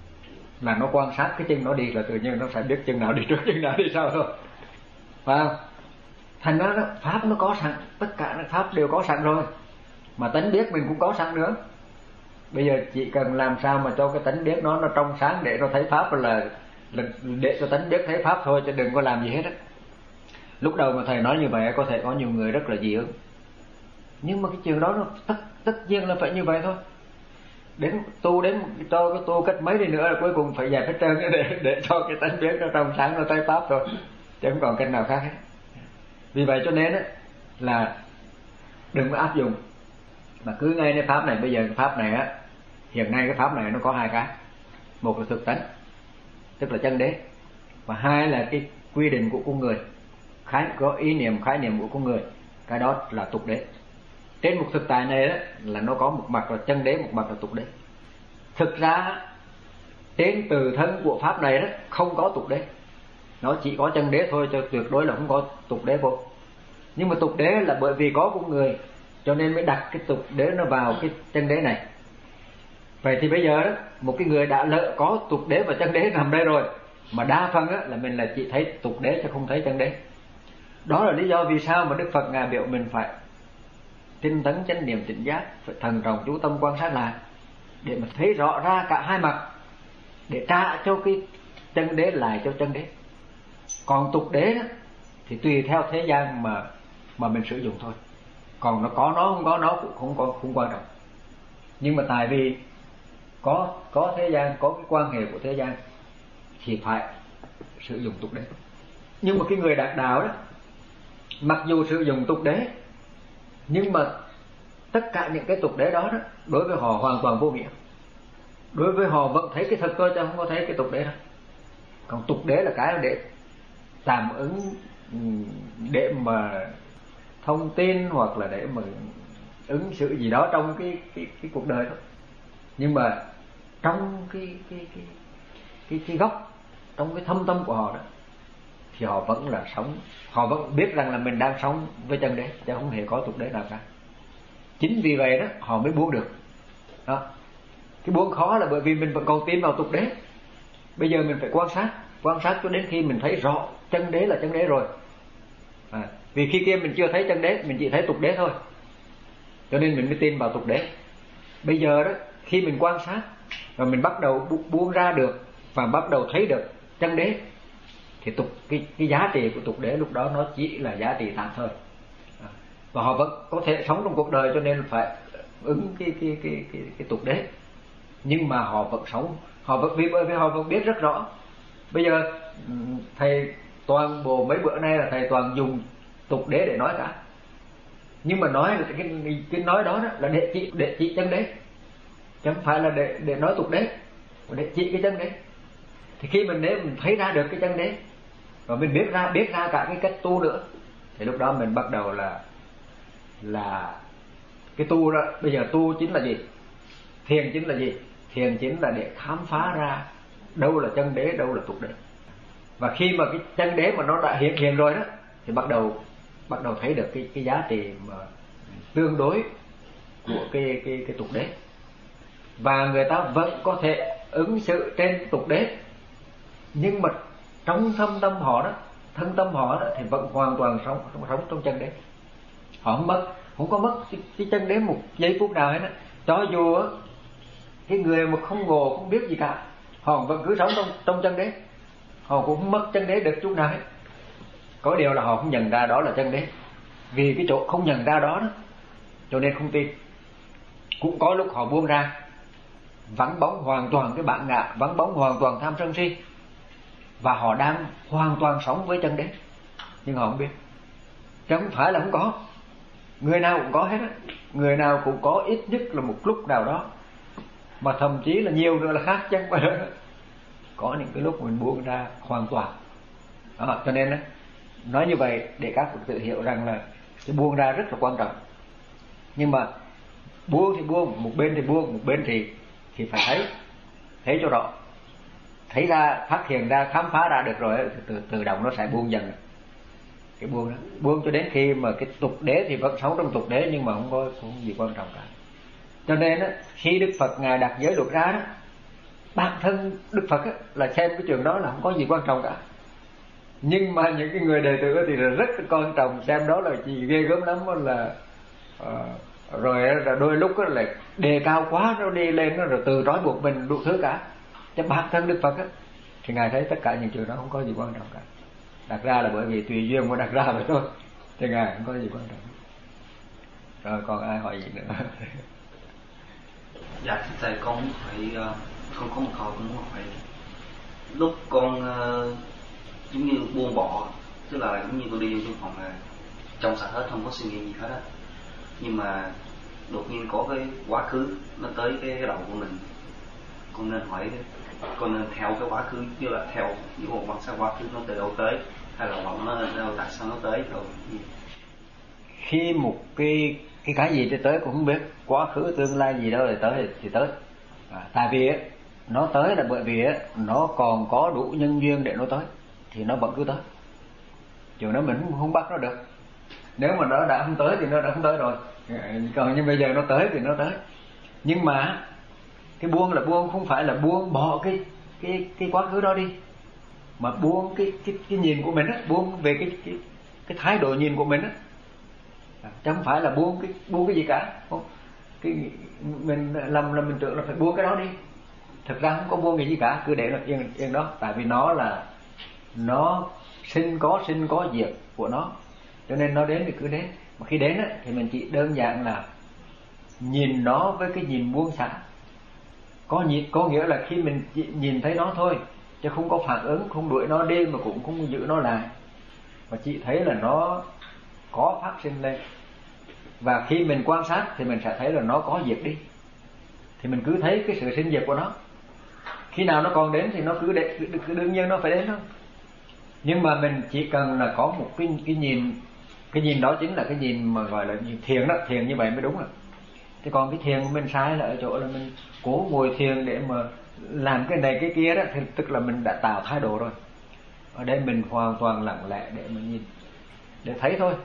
là nó quan sát cái chân nó đi là tự nhiên nó sẽ biết chân nào đi trước chân nào đi sau thôi, phải không? Thành ra đó, pháp nó có sẵn, tất cả pháp đều có sẵn rồi, mà tánh biết mình cũng có sẵn nữa. Bây giờ chỉ cần làm sao mà cho cái tánh biết nó trong sáng để nó thấy pháp là để cho tánh biết thấy pháp thôi, chứ đừng có làm gì hết á. Lúc đầu mà thầy nói như vậy có thể có nhiều người rất là dị ứng, nhưng mà cái chuyện đó nó tất nhiên là phải như vậy thôi. Đến cho cái tu cách mấy đi nữa là cuối cùng phải dẹp hết trơn để cho cái tánh biết nó trong sáng nó thấy pháp thôi, chứ không còn cách nào khác hết. Vì vậy cho nên là đừng có áp dụng, mà cứ ngay cái pháp này. Bây giờ cái pháp này hiện nay cái pháp này nó có hai cái, một là thực tánh tức là chân đế, và hai là cái quy định của con người, có ý niệm khái niệm của con người, cái đó là tục đế. Trên một thực tại này đó là nó có một mặt là chân đế, một mặt là tục đế. Thực ra trên từ thân của pháp này đó không có tục đế, nó chỉ có chân đế thôi, cho tuyệt đối là không có tục đế vô. Nhưng mà tục đế là bởi vì có con người cho nên mới đặt cái tục đế nó vào cái chân đế này. Vậy thì bây giờ đó, một cái người đã lỡ có tục đế và chân đế nằm đây rồi, mà đa phần là mình là chỉ thấy tục đế chứ không thấy chân đế. Đó là lý do vì sao mà Đức Phật ngài biểu mình phải tinh tấn chánh niệm tỉnh giác, phải thần trọng chú tâm quan sát lại để mà thấy rõ ra cả hai mặt, để trả cho cái chân đế lại cho chân đế. Còn tục đế đó, thì tùy theo thế gian mà mình sử dụng thôi. Còn nó có nó không có nó cũng không quan trọng. Nhưng mà tại vì có thế gian, có cái quan hệ của thế gian thì phải sử dụng tục đế. Nhưng mà cái người đạt đạo đó, mặc dù sử dụng tục đế, nhưng mà tất cả những cái tục đế đó đối với họ hoàn toàn vô nghĩa. Đối với họ vẫn thấy cái thật thôi chứ không có thấy cái tục đế đâu. Còn tục đế là cái để tạm ứng, để mà thông tin hoặc là để mà ứng xử gì đó trong cái cuộc đời thôi. Nhưng mà trong cái gốc, trong cái thâm tâm của họ đó thì họ vẫn là sống, họ vẫn biết rằng là mình đang sống với chân đế chứ không hề có tục đế nào cả. Chính vì vậy đó họ mới buông được đó. Cái buông khó là bởi vì mình vẫn còn tin vào tục đế. Bây giờ mình phải quan sát cho đến khi mình thấy rõ chân đế là chân đế rồi. Vì khi kia mình chưa thấy chân đế, mình chỉ thấy tục đế thôi, cho nên mình mới tin vào tục đế. Bây giờ đó khi mình quan sát rồi mình bắt đầu buông ra được và bắt đầu thấy được chân đế thì cái giá trị của tục đế lúc đó nó chỉ là giá trị tạm thời. Và họ vẫn có thể sống trong cuộc đời cho nên phải ứng cái tục đế, nhưng mà họ vẫn sống, bởi vì họ vẫn biết rất rõ. Bây giờ thầy toàn bộ mấy bữa nay là thầy toàn dùng tục đế để nói cả, nhưng mà nói là cái nói đó là để chỉ chân đế, chứ không phải là để nói tục đế, để chỉ cái chân đế. Thì khi nếu mình thấy ra được cái chân đế và mình biết ra cả cái cách tu nữa thì lúc đó mình bắt đầu là cái tu đó. Bây giờ tu chính là gì? Thiền chính là gì? Thiền chính là để khám phá ra đâu là chân đế, đâu là tục đế. Và khi mà cái chân đế mà nó đã hiện rồi đó thì bắt đầu thấy được cái giá trị mà tương đối của cái tục đế. Và người ta vẫn có thể ứng xử trên tục đế, nhưng mà trong thân tâm họ đó thì vẫn hoàn toàn sống trong chân đế. Họ không có mất cái chân đế một giây phút nào hết đó. Cho dù cái người mà không ngộ, không biết gì cả, họ vẫn cứ sống trong chân đế, họ cũng không mất chân đế được chút nào hết. Có điều là họ không nhận ra đó là chân đế. Vì cái chỗ không nhận ra đó cho nên không tin. Cũng có lúc họ buông ra, vắng bóng hoàn toàn cái bản ngã, vắng bóng hoàn toàn tham sân si, và họ đang hoàn toàn sống với chân đế, nhưng họ không biết. Chứ không phải là không có, người nào cũng có hết á, người nào cũng có ít nhất là một lúc nào đó, mà thậm chí là nhiều nữa là khác chân mà có những cái lúc mình buông ra hoàn toàn đó. Cho nên nói như vậy để các Phật tử hiểu rằng là cái buông ra rất là quan trọng. Nhưng mà buông thì buông, một bên thì buông, một bên thì phải thấy cho rõ, thấy ra, phát hiện ra, khám phá ra được rồi tự động nó sẽ buông dần. Cái buông đó, buông cho đến khi mà cái tục đế thì vẫn sống trong tục đế, nhưng mà không có gì quan trọng cả. Cho nên khi Đức Phật ngài đặt giới luật ra đó, bản thân Đức Phật là xem cái chuyện đó là không có gì quan trọng cả. Nhưng mà những cái người đệ tử thì là rất quan trọng, xem đó là gì ghê gớm lắm, là rồi đôi lúc là đề cao quá, nó đi lên nó rồi từ trói buộc mình đủ thứ cả. Chứ bản thân Đức Phật thì ngài thấy tất cả những chuyện đó không có gì quan trọng cả. Đặt ra là bởi vì tùy duyên mà đặt ra vậy thôi, thì ngài không có gì quan trọng. Rồi còn ai hỏi gì nữa? Dạ thầy, con phải con có một câu con muốn hỏi. Lúc con giống như buông bỏ, tức là giống như con đi vô trong phòng là trong sạch hết, không có suy nghĩ gì hết á, nhưng mà đột nhiên có cái quá khứ nó tới cái đầu của mình, con nên hỏi, con nên theo cái quá khứ, như là theo những một quan sát quá khứ nó từ đâu tới, hay là vọng nó đâu, tại sao nó tới rồi? Khi một cái gì tới cũng không biết, quá khứ tương lai gì đâu thì tới. Tại vì nó tới là bởi vì nó còn có đủ nhân duyên để nó tới, thì nó vẫn cứ tới. Chứ nó mình không bắt nó được. Nếu mà nó đã không tới thì nó đã không tới rồi. Còn như bây giờ nó tới thì nó tới. Nhưng mà cái buông là buông không phải là buông bỏ cái quá khứ đó đi, mà buông cái nhìn của mình buông về cái thái độ nhìn của mình chứ không phải là buông cái gì cả. Mình lầm là mình tưởng là phải buông cái đó đi. Thực ra không có buông cái gì cả, cứ để nó yên đó. Tại vì nó sinh có diệt của nó, cho nên nó đến thì cứ đến. Mà khi đến thì mình chỉ đơn giản là nhìn nó với cái nhìn buông xả. Có nghĩa là khi mình chỉ nhìn thấy nó thôi, chứ không có phản ứng, không đuổi nó đi mà cũng không giữ nó lại, mà chỉ thấy là nó có phát sinh lên. Và khi mình quan sát thì mình sẽ thấy là nó có diệt đi, thì mình cứ thấy cái sự sinh diệt của nó. Khi nào nó còn đến thì nó cứ đương nhiên nó phải đến thôi. Nhưng mà mình chỉ cần là có một cái nhìn đó chính là cái nhìn mà gọi là thiền đó. Thiền như vậy mới đúng rồi. Thế còn cái thiền của mình sai là ở chỗ là mình cố ngồi thiền để mà làm cái này cái kia đó, thì tức là mình đã tạo thái độ rồi. Ở đây mình hoàn toàn lặng lẽ để mà nhìn, để thấy thôi.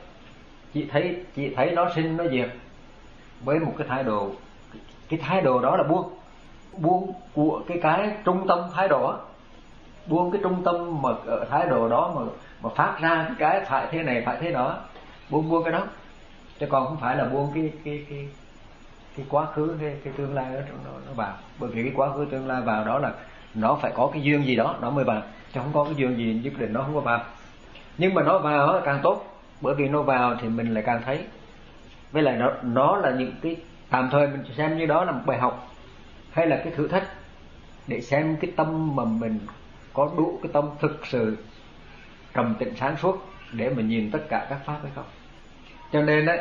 Chỉ thấy nó sinh nó diệt với một cái thái độ. Cái thái độ đó là buông của cái trung tâm thái độ, buông cái trung tâm mà ở thái độ đó mà phát ra cái phải thế này phải thế đó, buông cái đó. Chứ còn không phải là buông cái quá khứ, cái tương lai đó nó vào. Bởi vì cái quá khứ tương lai vào đó là nó phải có cái duyên gì đó nó mới vào, chứ không có cái duyên gì nhất định nó không có vào. Nhưng mà nó vào càng tốt, bởi vì nó vào thì mình lại càng thấy. Với lại nó là những cái tạm thời mình xem như đó là một bài học, hay là cái thử thách để xem cái tâm mà mình có đủ cái tâm thực sự trầm tĩnh sáng suốt để mà nhìn tất cả các pháp hay không. Cho nên đấy,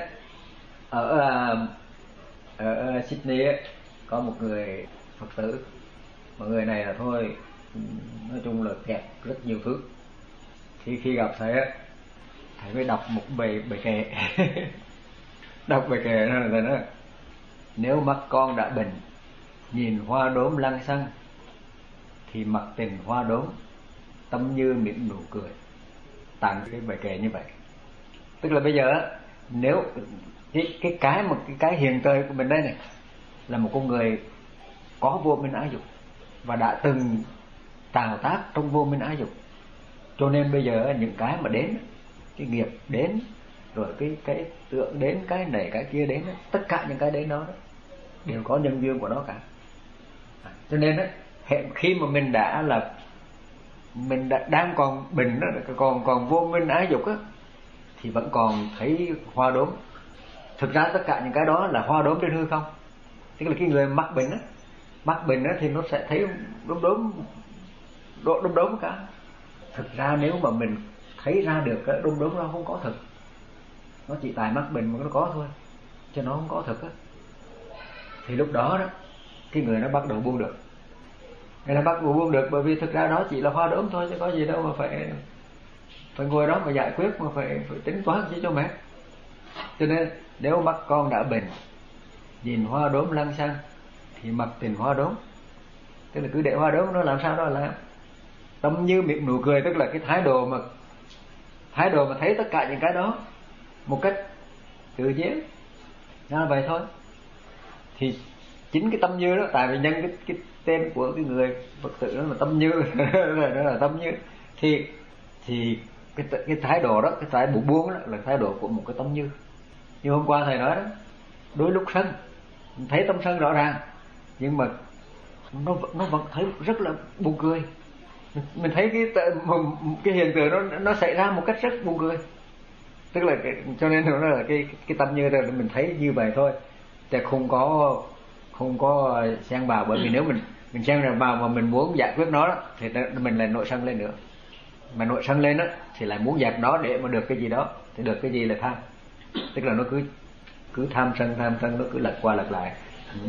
ở Sydney ấy, có một người Phật tử, mà người này là thôi nói chung là kẹt rất nhiều thứ. Khi gặp thầy mới đọc một bài kệ đọc bài kệ đó là thầy nói: nếu mắt con đã bệnh, nhìn hoa đốm lăng xăng, thì mặc tình hoa đốm tâm như mỉm nụ cười, tặng cái bài kệ như vậy. Tức là bây giờ nếu cái hiện trời của mình đây này là một con người có vô minh ái dục và đã từng tạo tác trong vô minh ái dục, cho nên bây giờ những cái mà đến, cái nghiệp đến, rồi cái tượng đến, cái này cái kia đến, tất cả những cái đến đó đều có nhân duyên của nó cả. Cho nên khi mà mình đã đang còn bình đó, còn vô minh ái dục á, thì vẫn còn thấy hoa đốm. Thực ra tất cả những cái đó là hoa đốm trên hư không. Tức là cái người mắc bệnh á thì nó sẽ thấy đốm đốm cả. Thực ra nếu mà mình thấy ra được cái đốm đốm nó không có thực, nó chỉ tại mắc bệnh mà nó có thôi, chứ nó không có thực á. Thì lúc đó cái người nó bắt đầu buông được. Người nó bắt đầu buông được, bởi vì thực ra đó chỉ là hoa đốm thôi, chứ có gì đâu mà phải ngồi đó mà giải quyết, mà phải tính toán chứ cho mệt. Cho nên nếu mắt con đã bệnh, nhìn hoa đốm lăng xăng thì mặc tình hoa đốm. Tức là cứ để hoa đốm nó làm sao đó là tâm như miệng nụ cười. Tức là cái thái độ mà thấy tất cả những cái đó một cách tự nhiên, nó là vậy thôi. Thì chính cái tâm như đó, tại vì nhân cái tên của cái người Phật tử đó là tâm như đó là tâm như, thì cái thái độ đó, cái thái độ buông đó là thái độ của một cái tâm như. Như hôm qua thầy nói đó, đôi lúc sân, mình thấy tâm sân rõ ràng, nhưng mà nó vẫn thấy rất là buồn cười. Mình thấy cái hiện tượng nó xảy ra một cách rất buồn cười. Tức là cho nên nó là cái tâm như là mình thấy như vậy thôi, chứ không có xen vào. Bởi vì nếu mình xen vào mà mình muốn giải quyết nó đó, thì mình lại nổi sân lên nữa. Mà nổi sân lên đó thì lại muốn dẹp nó để mà được cái gì đó, thì được cái gì là tham. Tức là nó cứ tham sân nó cứ lật qua lật lại,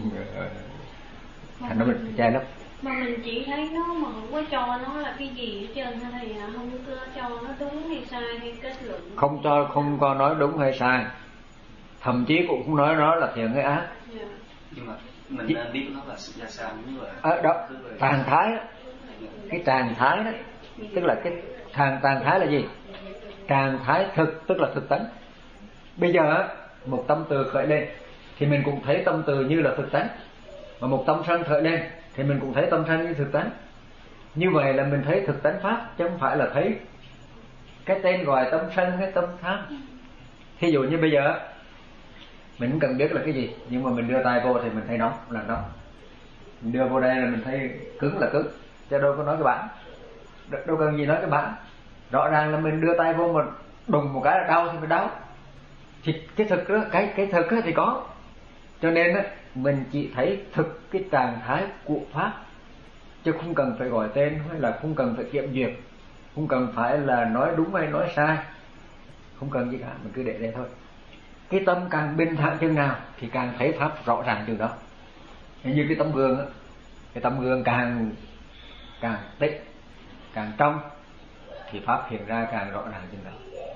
thành nó mình chai lắm. Mà mình chỉ thấy nó mà không có cho nó là cái gì hết trơn, thì không có cho nó đúng hay sai hay kết luận. Không có nói đúng hay sai, thậm chí cũng không nói nó là thiện hay ác. Yeah. Nhưng mà mình nên biết nó là sự ra sao, như là đó trạng thái đó. Cái trạng thái đó, tức là cái trạng thái là gì? Trạng thái thực, tức là thực tánh. Bây giờ một tâm từ khởi lên thì mình cũng thấy tâm từ như là thực tánh, mà một tâm sân khởi lên thì mình cũng thấy tâm sân như thực tánh. Như vậy là mình thấy thực tánh pháp, chứ không phải là thấy cái tên gọi tâm sân hay tâm tham. Thí dụ như bây giờ mình không cần biết là cái gì, nhưng mà mình đưa tay vô thì mình thấy nóng là nóng, mình đưa vô đây là mình thấy cứng là cứng, chứ đâu có nói cái bản, đâu cần gì nói cái bản. Rõ ràng là mình đưa tay vô mà đùng một cái là đau thì mình đau. Thì cái thực đó, cái thực đó thì có. Cho nên đó, mình chỉ thấy thực cái trạng thái của pháp, chứ không cần phải gọi tên, hay là không cần phải kiểm duyệt, không cần phải là nói đúng hay nói sai, không cần gì cả, mình cứ để đây thôi. Cái tâm càng bình thản chừng nào thì càng thấy pháp rõ ràng chừng đó. Như cái tấm gương đó, cái tấm gương càng tích, càng trong thì pháp hiện ra càng rõ ràng chừng đó.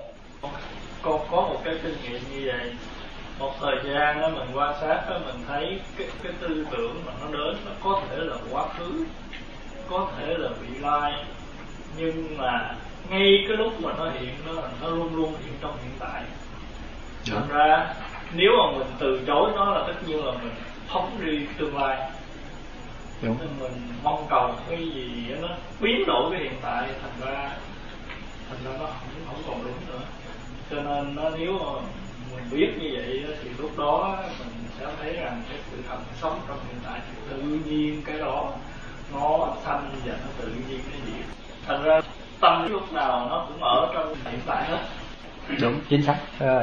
Con có một cái kinh nghiệm như vậy. Một thời gian đó mình quan sát đó, mình thấy cái tư tưởng mà nó đến, nó có thể là quá khứ, có thể là vị lai, nhưng mà ngay cái lúc mà nó hiện, nó luôn luôn hiện trong hiện tại. Thành ra nếu mà mình từ chối nó là tất nhiên là mình phóng đi tương lai. Nên mình mong cầu cái gì nó biến đổi cái hiện tại, thành ra nó không còn đúng nữa. Cho nên nếu mà mình biết như vậy thì lúc đó mình sẽ thấy rằng cái sự thật sống trong hiện tại thì tự nhiên cái đó nó sanh và nó tự nhiên cái gì. Thành ra tâm lúc nào nó cũng ở trong hiện tại hết. Đúng, chính xác.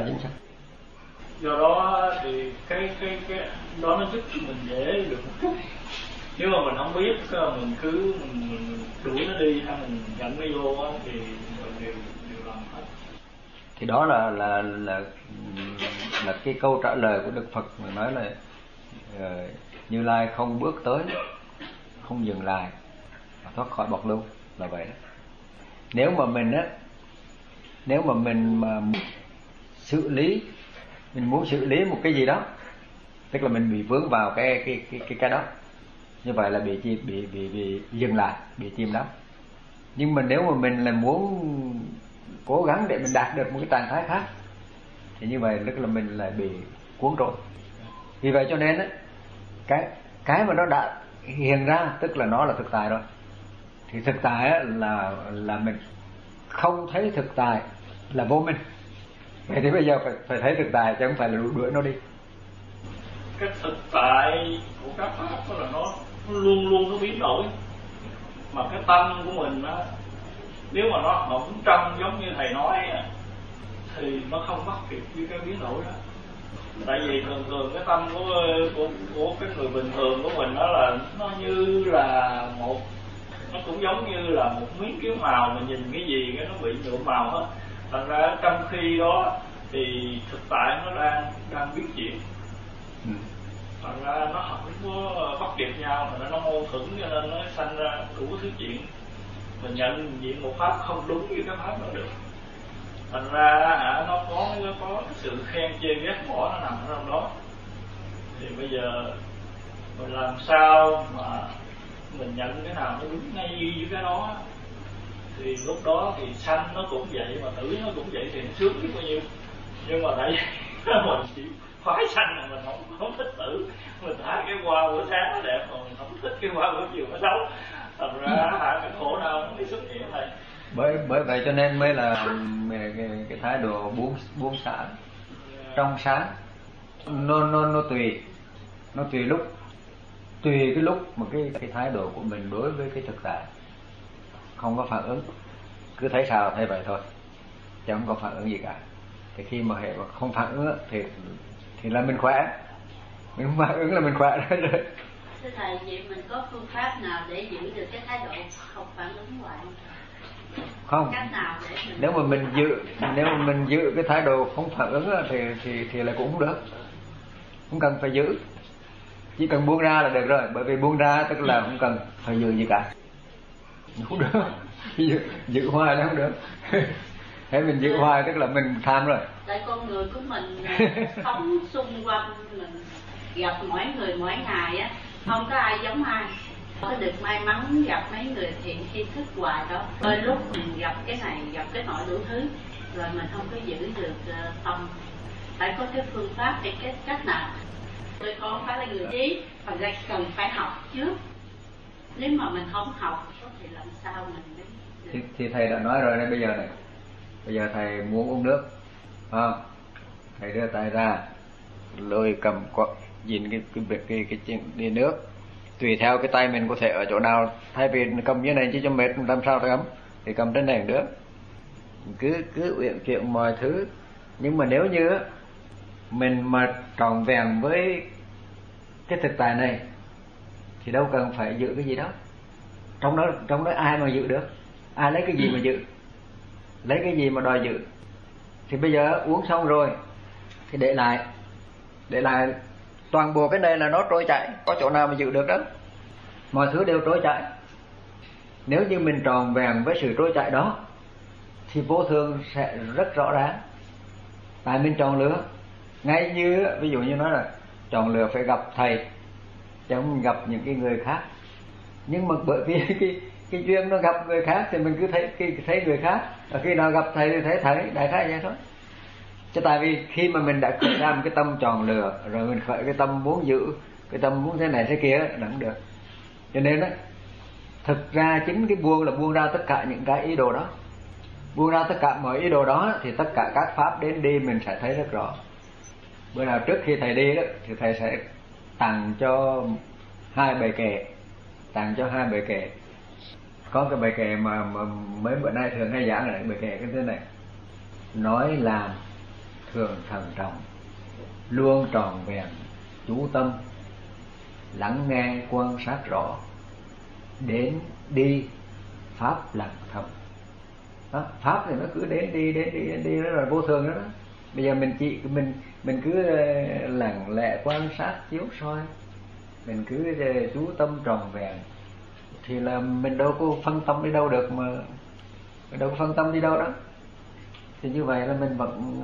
Do đó thì cái đó nó giúp mình dễ được một chút. Nếu mà mình không biết, mình cứ mình đuổi nó đi hay mình dẫn nó vô thì đều làm hết. Thì đó là cái câu trả lời của Đức Phật mà nói là Như Lai không bước tới, không dừng lại mà thoát khỏi bọc lưu, là vậy đó. Nếu mà mình mà xử lý, mình muốn xử lý một cái gì đó, tức là mình bị vướng vào cái đó, như vậy là bị dừng lại, bị chìm đắm. Nhưng mà nếu mà mình là muốn cố gắng để mình đạt được một cái trạng thái khác thì như vậy tức là mình lại bị cuốn trôi. Vì vậy cho nên á, cái mà nó đã hiện ra tức là nó là thực tại rồi. Thì thực tại á, là mình không thấy thực tại là vô minh. Vậy thì bây giờ phải thấy thực tại chứ không phải là đuổi nó đi. Cái thực tại của các pháp đó là nó luôn luôn nó biến đổi, mà cái tâm của mình á, nếu mà nó hổng trong giống như thầy nói á, thì nó không bắt kịp với cái biến đổi đó. Tại vì thường cái tâm của cái người bình thường của mình đó là nó như là nó cũng giống như là một miếng kiếm màu, mà nhìn cái gì cái nó bị nhuộm màu hết. Thành ra trong khi đó thì thực tại nó đang biến chuyển. Thành ra nó không có bắt kịp nhau, thành ra nó mâu thuẫn, cho nên nó sanh ra đủ thứ chuyện. Mình nhận diện một pháp không đúng với cái pháp đó được. Thành ra nó có cái sự khen chê ghét bỏ nó nằm ở trong đó. Thì bây giờ mình làm sao mà mình nhận cái nào nó đúng ngay với cái đó, thì lúc đó thì sanh nó cũng vậy mà tử nó cũng vậy thì nó sướng biết bao nhiêu. Nhưng mà tại vì mình chỉ khoái sanh mà mình không thích tử. Mình thấy cái hoa bữa sáng nó đẹp mà mình không thích cái hoa bữa chiều nó xấu. Thành ra cái khổ đau nó mới xuất hiện này. Bởi vậy cho nên mới là cái thái độ buông xả trong sáng. Nó tùy lúc, tùy cái lúc mà cái thái độ của mình đối với cái thực tại không có phản ứng, cứ thấy sao thấy vậy thôi, chứ không có phản ứng gì cả. Thì khi mà hệ không phản ứng thì là mình khỏe, mình không phản ứng là mình khỏe rồi. Thưa thầy, vậy mình có phương pháp nào để giữ được cái thái độ không phản ứng hoài không? Cách nào để mình... Nếu mà mình giữ cái thái độ không phản ứng thì là cũng không được, không cần phải giữ, chỉ cần buông ra là được rồi. Bởi vì buông ra tức là không cần phải giữ gì cả, không được. Giữ hoài là không được. Thế mình giữ hoài tức là mình tham rồi. Tại con người của mình sống xung quanh mình, gặp mỗi người mỗi ngày á, không có ai giống ai. Có được may mắn gặp mấy người thiện tri thức hoài đó, đôi lúc mình gặp cái này gặp cái nọ đủ thứ, rồi mình không có giữ được tâm. Phải có cái phương pháp hay cái cách nào. Tôi con phải là người trí, thành ra cần phải học trước. Nếu mà mình không học thì làm sao mình mới... Thì thầy đã nói rồi đấy. Bây giờ thầy muốn uống nước, thầy đưa tay ra, lôi cầm nhìn cái đi nước, tùy theo cái tay mình có thể ở chỗ nào, thay vì cầm như này chứ cho mệt làm sao cầm, thì cầm trên này được. Cứ uyển chuyển mọi thứ. Nhưng mà nếu như mình mà trọn vẹn với cái thực tại này thì đâu cần phải giữ cái gì đó. Trong đó ai mà giữ được? Ai lấy cái gì mà giữ? Lấy cái gì mà đòi giữ? Thì bây giờ uống xong rồi thì để lại toàn bộ cái này là nó trôi chảy, có chỗ nào mà giữ được đó. Mọi thứ đều trôi chảy. Nếu như mình tròn vẹn với sự trôi chảy đó thì vô thường sẽ rất rõ ràng. Tại mình chọn lựa, ngay như ví dụ như nói là chọn lựa phải gặp thầy chứ không gặp những cái người khác. Nhưng mà bởi vì cái duyên nó gặp người khác thì mình cứ thấy người khác, và khi nào gặp thầy thì thấy thầy, đại khái vậy thôi. Chứ tại vì khi mà mình đã khởi ra một cái tâm chọn lựa rồi, mình khởi cái tâm muốn giữ, cái tâm muốn thế này thế kia là không được. Cho nên đó, thực ra chính cái buông là buông ra tất cả những cái ý đồ đó. Buông ra tất cả mọi ý đồ đó thì tất cả các pháp đến đi mình sẽ thấy rất rõ. Bữa nào trước khi thầy đi đó thì thầy sẽ tặng cho hai bài kệ. Có cái bài kệ mà mấy bữa nay thường hay giảng là bài kệ cái thế này: nói làm thường thận trọng, luôn tròn vẹn chú tâm, lắng nghe quan sát rõ, đến đi pháp lặng thầm. Đó, pháp thì nó cứ đến đi đó là vô thường đó. Bây giờ mình cứ lặng lẽ quan sát chiếu soi, mình cứ chú tâm tròn vẹn thì là mình đâu có phân tâm đi đâu được, mà mình đâu có phân tâm đi đâu đó. Thì như vậy là mình vẫn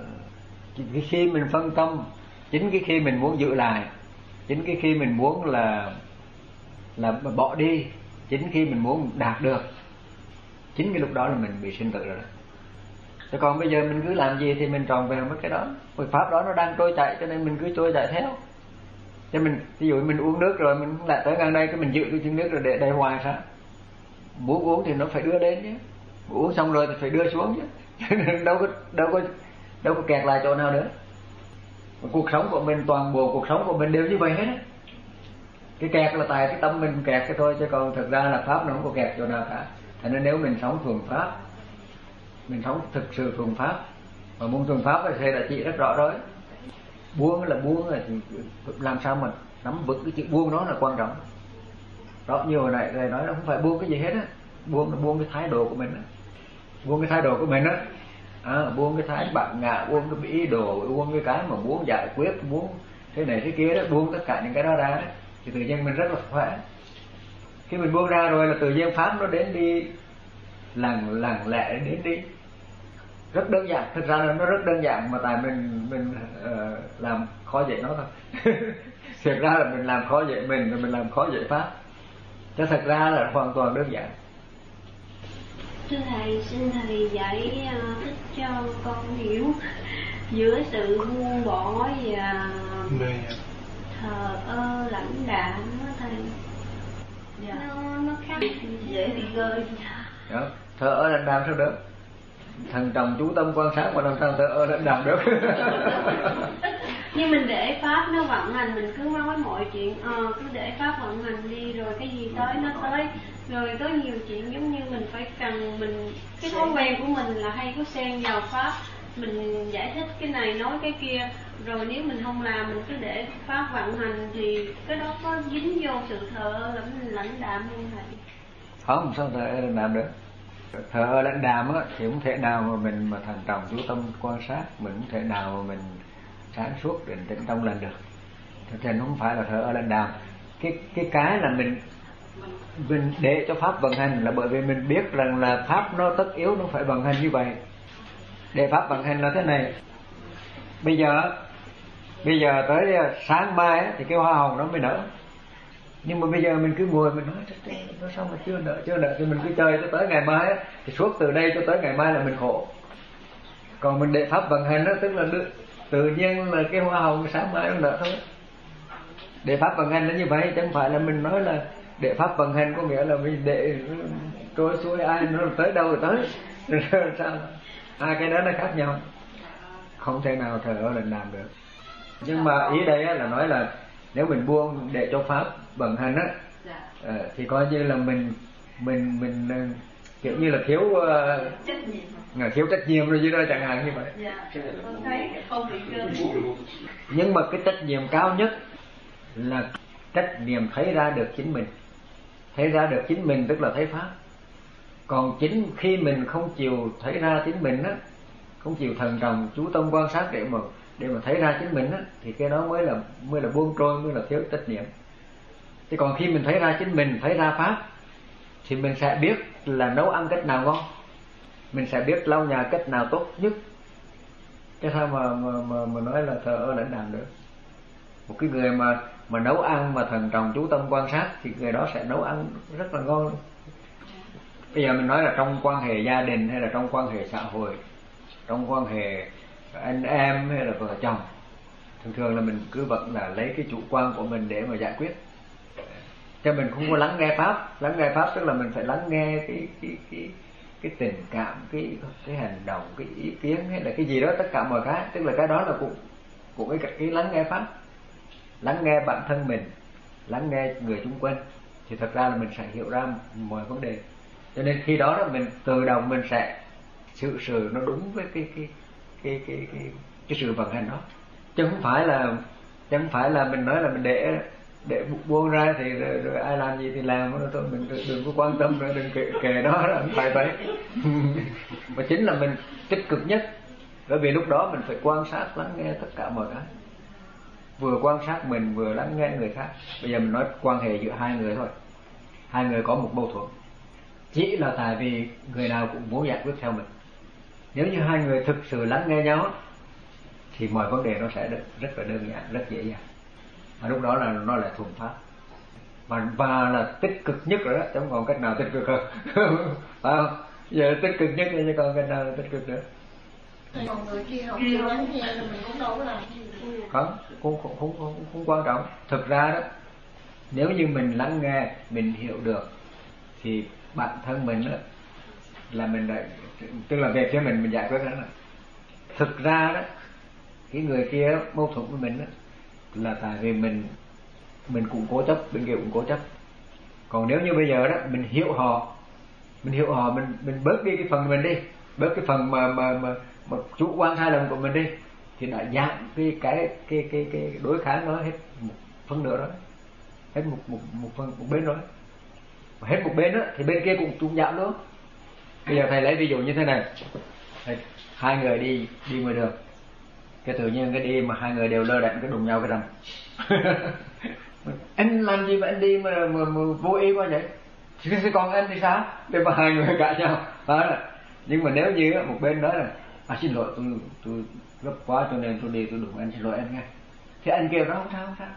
khi mình phân tâm, chính cái khi mình muốn giữ lại, chính cái khi mình muốn là bỏ đi, chính khi mình muốn đạt được chính cái lúc đó là mình bị sinh tử rồi đó. Chứ còn bây giờ mình cứ làm gì thì mình tròn vẹn với cái đó, cái pháp đó nó đang trôi chảy cho nên mình cứ trôi chảy theo. Cho mình ví dụ mình uống nước rồi mình lại tới ngang đây cái mình giữ cái chén nước rồi để đây hoài sao? Muốn uống thì nó phải đưa đến chứ, uống xong rồi thì phải đưa xuống chứ, đâu có kẹt lại chỗ nào nữa. Cuộc sống của mình, toàn bộ cuộc sống của mình đều như vậy hết á. Cái kẹt là tại cái tâm mình kẹt cái thôi, chứ còn thực ra là pháp nó không có kẹt chỗ nào cả. Thành nên nếu mình sống thuần pháp, mình sống thực sự thuần pháp, mà môn thuần pháp thì là chị rất rõ rồi. Buông là thì làm sao mà nắm vững cái chữ buông đó là quan trọng. Đó, như hồi nãy thầy nói là không phải buông cái gì hết á, buông là buông cái thái độ của mình á, buông cái thái độ của mình á, buông cái thái bản ngã, buông cái ý đồ, buông cái mà muốn giải quyết, muốn thế này thế kia đó, buông tất cả những cái đó ra đó, thì tự nhiên mình rất là khỏe. Khi mình buông ra rồi là tự nhiên pháp nó đến đi lặng lẽ đến đi, rất đơn giản. Thực ra là nó rất đơn giản mà tại mình làm khó dễ nó thôi. Thực ra là mình làm khó dễ mình, rồi mình làm khó dễ pháp, chứ thật ra là hoàn toàn đơn giản. Thưa thầy, xin thầy giải thích cho con hiểu giữa sự buông bỏ và thờ ơ lãnh đạm đó thầy. Nó khác dễ bị rơi. Đó, thờ ơ lãnh đạm sao được? Thần trọng chú tâm quan sát mà làm sao thờ ơ lãnh đạm được? Nhưng mình để pháp nó vận hành, mình cứ nói mọi chuyện cứ để pháp vận hành đi, rồi cái gì tới nó tới. Rồi có nhiều chuyện giống như mình phải cần mình, cái thói quen của mình là hay có xen vào pháp, mình giải thích cái này nói cái kia, rồi nếu mình không làm mình cứ để pháp vận hành thì cái đó có dính vô sự thờ ơ lãnh đạm không thầy? Không, sao thờ ơ lãnh đạm được? Thờ ơ lãnh đạm á thì không thể nào mà mình mà thành trọng chú tâm quan sát, mình không thể nào mà mình sáng suốt định tĩnh trong lành được. Thế nên không phải là thờ ơ lãnh đạm. Cái là mình để cho pháp vận hành là bởi vì mình biết rằng là pháp nó tất yếu nó phải vận hành như vậy. Để pháp vận hành là thế này. Bây giờ tới sáng mai thì cái hoa hồng nó mới nở. Nhưng mà bây giờ mình cứ ngồi mình nói nó sao mà chưa nở thì mình cứ chơi cho tới ngày mai thì suốt từ đây cho tới ngày mai là mình khổ. Còn mình để pháp vận hành đó, tức là tự nhiên là cái hoa hồng sáng mai nó nở thôi. Để pháp vận hành là như vậy, chứ không phải là mình nói là để pháp vận hành có nghĩa là mình để trôi xuôi ai nó tới đâu rồi tới. Sao? Hai cái đó nó khác nhau, không thể nào thờ ơ lãnh đạm được. Nhưng mà ý đây là nói là nếu mình buông để cho pháp vận hành á, thì coi như là mình kiểu như là thiếu trách nhiệm rồi gì đó chẳng hạn như vậy. Nhưng mà cái trách nhiệm cao nhất là trách nhiệm thấy ra được chính mình. Thấy ra được chính mình tức là thấy pháp. Còn chính khi mình không chịu thấy ra chính mình á, không chịu thần trọng chú tâm quan sát để mà thấy ra chính mình á, thì cái đó mới là buông trôi, mới là thiếu trách nhiệm. Chứ còn khi mình thấy ra chính mình, thấy ra pháp, thì mình sẽ biết là nấu ăn cách nào ngon, mình sẽ biết lau nhà cách nào tốt nhất. Chứ sao mà nói là thờ ơ lãnh đạm được? Một cái người mà nấu ăn mà thần trọng chú tâm quan sát thì người đó sẽ nấu ăn rất là ngon. Bây giờ mình nói là trong quan hệ gia đình hay là trong quan hệ xã hội, trong quan hệ anh em hay là vợ chồng, thường là mình cứ vẫn là lấy cái chủ quan của mình để mà giải quyết, cho mình không có lắng nghe pháp. Lắng nghe pháp tức là mình phải lắng nghe cái tình cảm, cái hành động, cái ý kiến hay là cái gì đó, tất cả mọi cái, tức là cái đó là cũng cái lắng nghe pháp. Lắng nghe bản thân mình, lắng nghe người xung quanh, thì thật ra là mình sẽ hiểu ra mọi vấn đề. Cho nên khi đó mình tự động mình sẽ sự nó đúng với cái sự vận hành đó, chứ không phải là mình nói là mình để buông ra thì rồi ai làm gì thì làm thôi, mình đừng có quan tâm nữa, đừng kể đó, không phải vậy. Mà chính là mình tích cực nhất, bởi vì lúc đó mình phải quan sát, lắng nghe tất cả mọi cái, vừa quan sát mình vừa lắng nghe người khác. Bây giờ mình nói quan hệ giữa hai người thôi, hai người có một mâu thuẫn, chỉ là tại vì người nào cũng muốn giải quyết theo mình. Nếu như hai người thực sự lắng nghe nhau thì mọi vấn đề nó sẽ rất là đơn giản, rất dễ dàng. Mà lúc đó là nó là thuần pháp, và là tích cực nhất rồi đó, chẳng còn cách nào tích cực hơn. Phải không? Giờ tích cực nhất chứ còn cái nào là tích cực nữa. Còn người kia không chịu lắng nghe thì mình cũng đâu có làm gì. Không quan trọng. Thực ra đó, nếu như mình lắng nghe, mình hiểu được thì bản thân mình đó là mình đã, tức là về phía mình giải quyết đó. Thực ra đó, cái người kia mâu thuẫn với mình đó, là tại vì mình cũng cố chấp, bên kia cũng cố chấp. Còn nếu như bây giờ đó mình hiểu họ, mình bớt đi cái phần mình đi, bớt cái phần mà chủ quan sai lầm của mình đi, thì đã giảm cái đối kháng đó hết một phần nữa đó, hết một bên rồi, hết một bên đó thì bên kia cũng giảm nữa. Bây giờ thầy lấy ví dụ như thế này, hai người đi ngoài đường, cái tự nhiên cái đi mà hai người đều lơ đễnh cái đụng nhau cái rầm. Anh làm gì mà anh đi mà vô ý quá vậy? Thì còn anh thì sao? Để mà hai người cãi nhau đó. Nhưng mà nếu như một bên nói là xin lỗi, tôi gấp quá cho nên tôi đi tôi đụng anh, xin lỗi anh nghe, thì anh kêu nó không sao.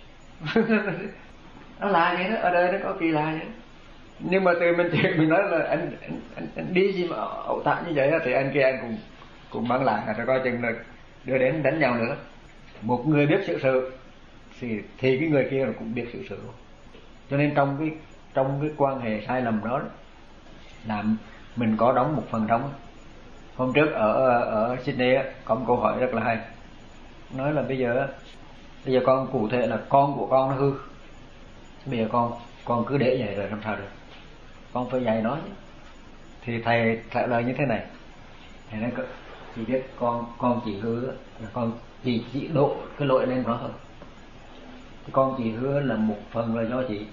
Nó là vậy đó, ở đây nó có kỳ lạ vậy. Nhưng mà từ mình nói là anh đi gì mà ẩu tả như vậy đó, thì anh kia anh cũng bắn lại, rồi coi chừng là đưa đến đánh nhau nữa. Một người biết sự thì cái người kia cũng biết sự luôn. Cho nên trong cái quan hệ sai lầm đó là mình có đóng một phần đóng. Hôm trước ở Sydney có một câu hỏi rất là hay, nói là bây giờ con cụ thể là con của con nó hư, bây giờ con cứ để vậy rồi làm sao được, con phải dạy nó chứ. Thì thầy trả lời như thế này, thầy nói chỉ biết con chỉ hư là con chỉ độ cái lỗi lên nó thôi, con chỉ hứa là một phần là do chị.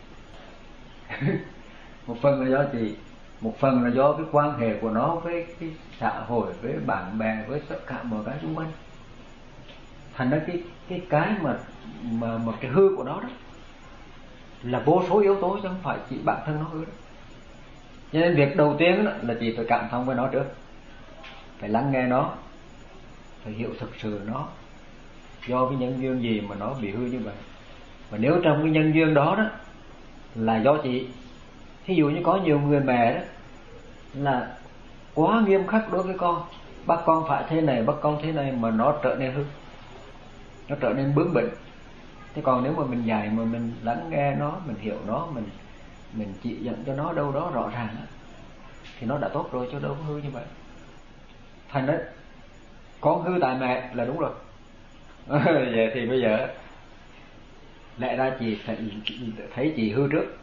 Một phần là do chị, một phần là do cái quan hệ của nó với cái xã hội, với bạn bè, với tất cả mọi cái xung quanh. Thành ra cái mà cái hư của nó đó là vô số yếu tố chứ không phải chỉ bản thân nó hư đó. Cho nên việc đầu tiên đó là chị phải cảm thông với nó trước, phải lắng nghe nó, phải hiểu thực sự nó do cái nhân duyên gì mà nó bị hư như vậy. Và nếu trong cái nhân duyên đó đó là do chị, thí dụ như có nhiều người mẹ đó là quá nghiêm khắc đối với con, bắt con phải thế này, bắt con thế này, mà nó trở nên hư, nó trở nên bướng bỉnh. Thế còn nếu mà mình dạy, mà mình lắng nghe nó, mình hiểu nó, mình chỉ dẫn cho nó đâu đó rõ ràng đó, thì nó đã tốt rồi, chứ đâu có hư như vậy. Thành đấy, con hư tại mẹ là đúng rồi. Vậy thì bây giờ lẽ ra chị thấy chị hư trước,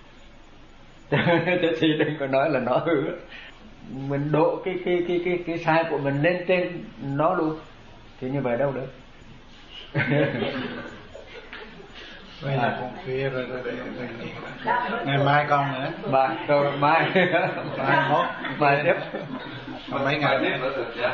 chứ chị đừng có nói là nó hư. Mình đổ cái sai của mình lên trên nó luôn, thì như vậy đâu được. Bây giờ cũng khuya rồi, ngày mai con nữa. Mai tiếp. Còn mấy ngày nữa.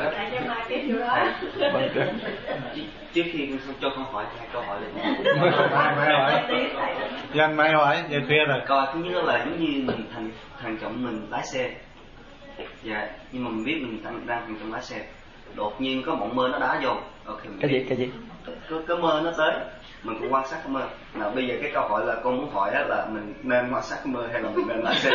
Trước khi cho con hỏi hai câu hỏi này. Mai hỏi. Dân mai hỏi, giờ khuya rồi. Coi thứ nhất là giống như mình thằng chồng mình lái xe. Dạ, nhưng mà mình biết mình đang thằng chồng lái xe. Đột nhiên có mộng mơ nó đá vô. Okay, cái gì? Cái mơ nó tới, mình cũng quan sát cái mơ. Nào bây giờ cái câu hỏi là con muốn hỏi là mình nên quan sát cái mơ hay là mình nên lái xe?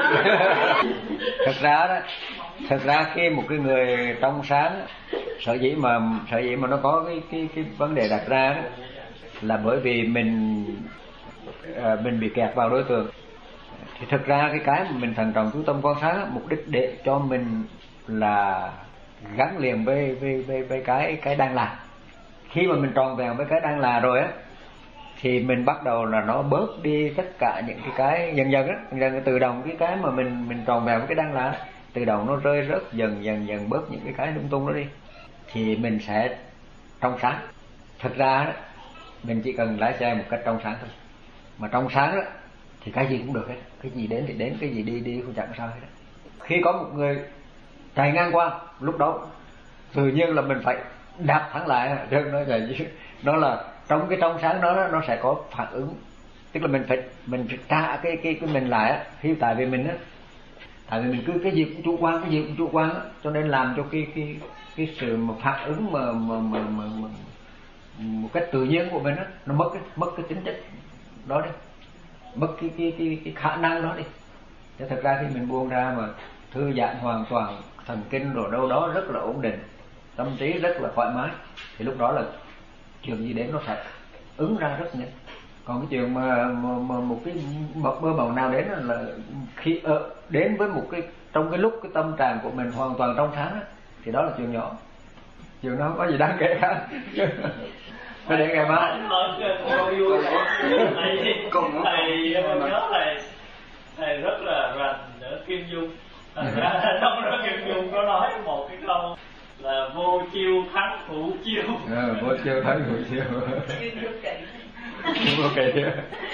Thật ra khi một cái người trong sáng, sở dĩ mà nó có cái vấn đề đặt ra đó, là bởi vì mình bị kẹt vào đối tượng. Thì thực ra cái mà mình thận trọng chú tâm quan sát, mục đích để cho mình là gắn liền với cái đang làm. Khi mà mình tròn vẹn với cái đang là rồi á, thì mình bắt đầu là nó bớt đi tất cả những cái dần á, tự động cái mà mình tròn vẹn với cái đang là, tự động nó rơi rớt dần bớt những cái lung tung đó đi, thì mình sẽ trong sáng. Thật ra đó, mình chỉ cần lái xe một cách trong sáng thôi, mà trong sáng đó thì cái gì cũng được hết, cái gì đến thì đến, cái gì đi không chẳng sao hết đó. Khi có một người chạy ngang qua, lúc đó tự nhiên là mình phải đạp thẳng lại, nó là trong cái trong sáng đó nó sẽ có phản ứng, tức là mình phải trả cái mình lại á, tại vì mình á, tại vì mình cứ cái gì cũng chủ quan á, cho nên làm cho cái sự mà phản ứng mà một cách tự nhiên của mình á, nó mất cái tính chất đó đi, mất cái khả năng đó đi. Chứ thật ra khi mình buông ra mà thư giãn hoàn toàn, thần kinh rồi đâu đó rất là ổn định, tâm trí rất là thoải mái, thì lúc đó là chuyện gì đến nó thật ứng ra rất nhanh. Còn cái chuyện mà một cái mơ mộng nào đến là khi đến với một cái trong cái lúc cái tâm trạng của mình hoàn toàn trong sáng thì đó là chuyện nhỏ, chuyện nó không có gì đáng kể cả. Phải để ngày mai. Thầy rất là rành ở Kim Dung. Trong đó Kim Dung có nói một cái câu là vô chiêu thắng thủ chiêu. Vô chiêu thắng thủ chiêu. Vô kỳ.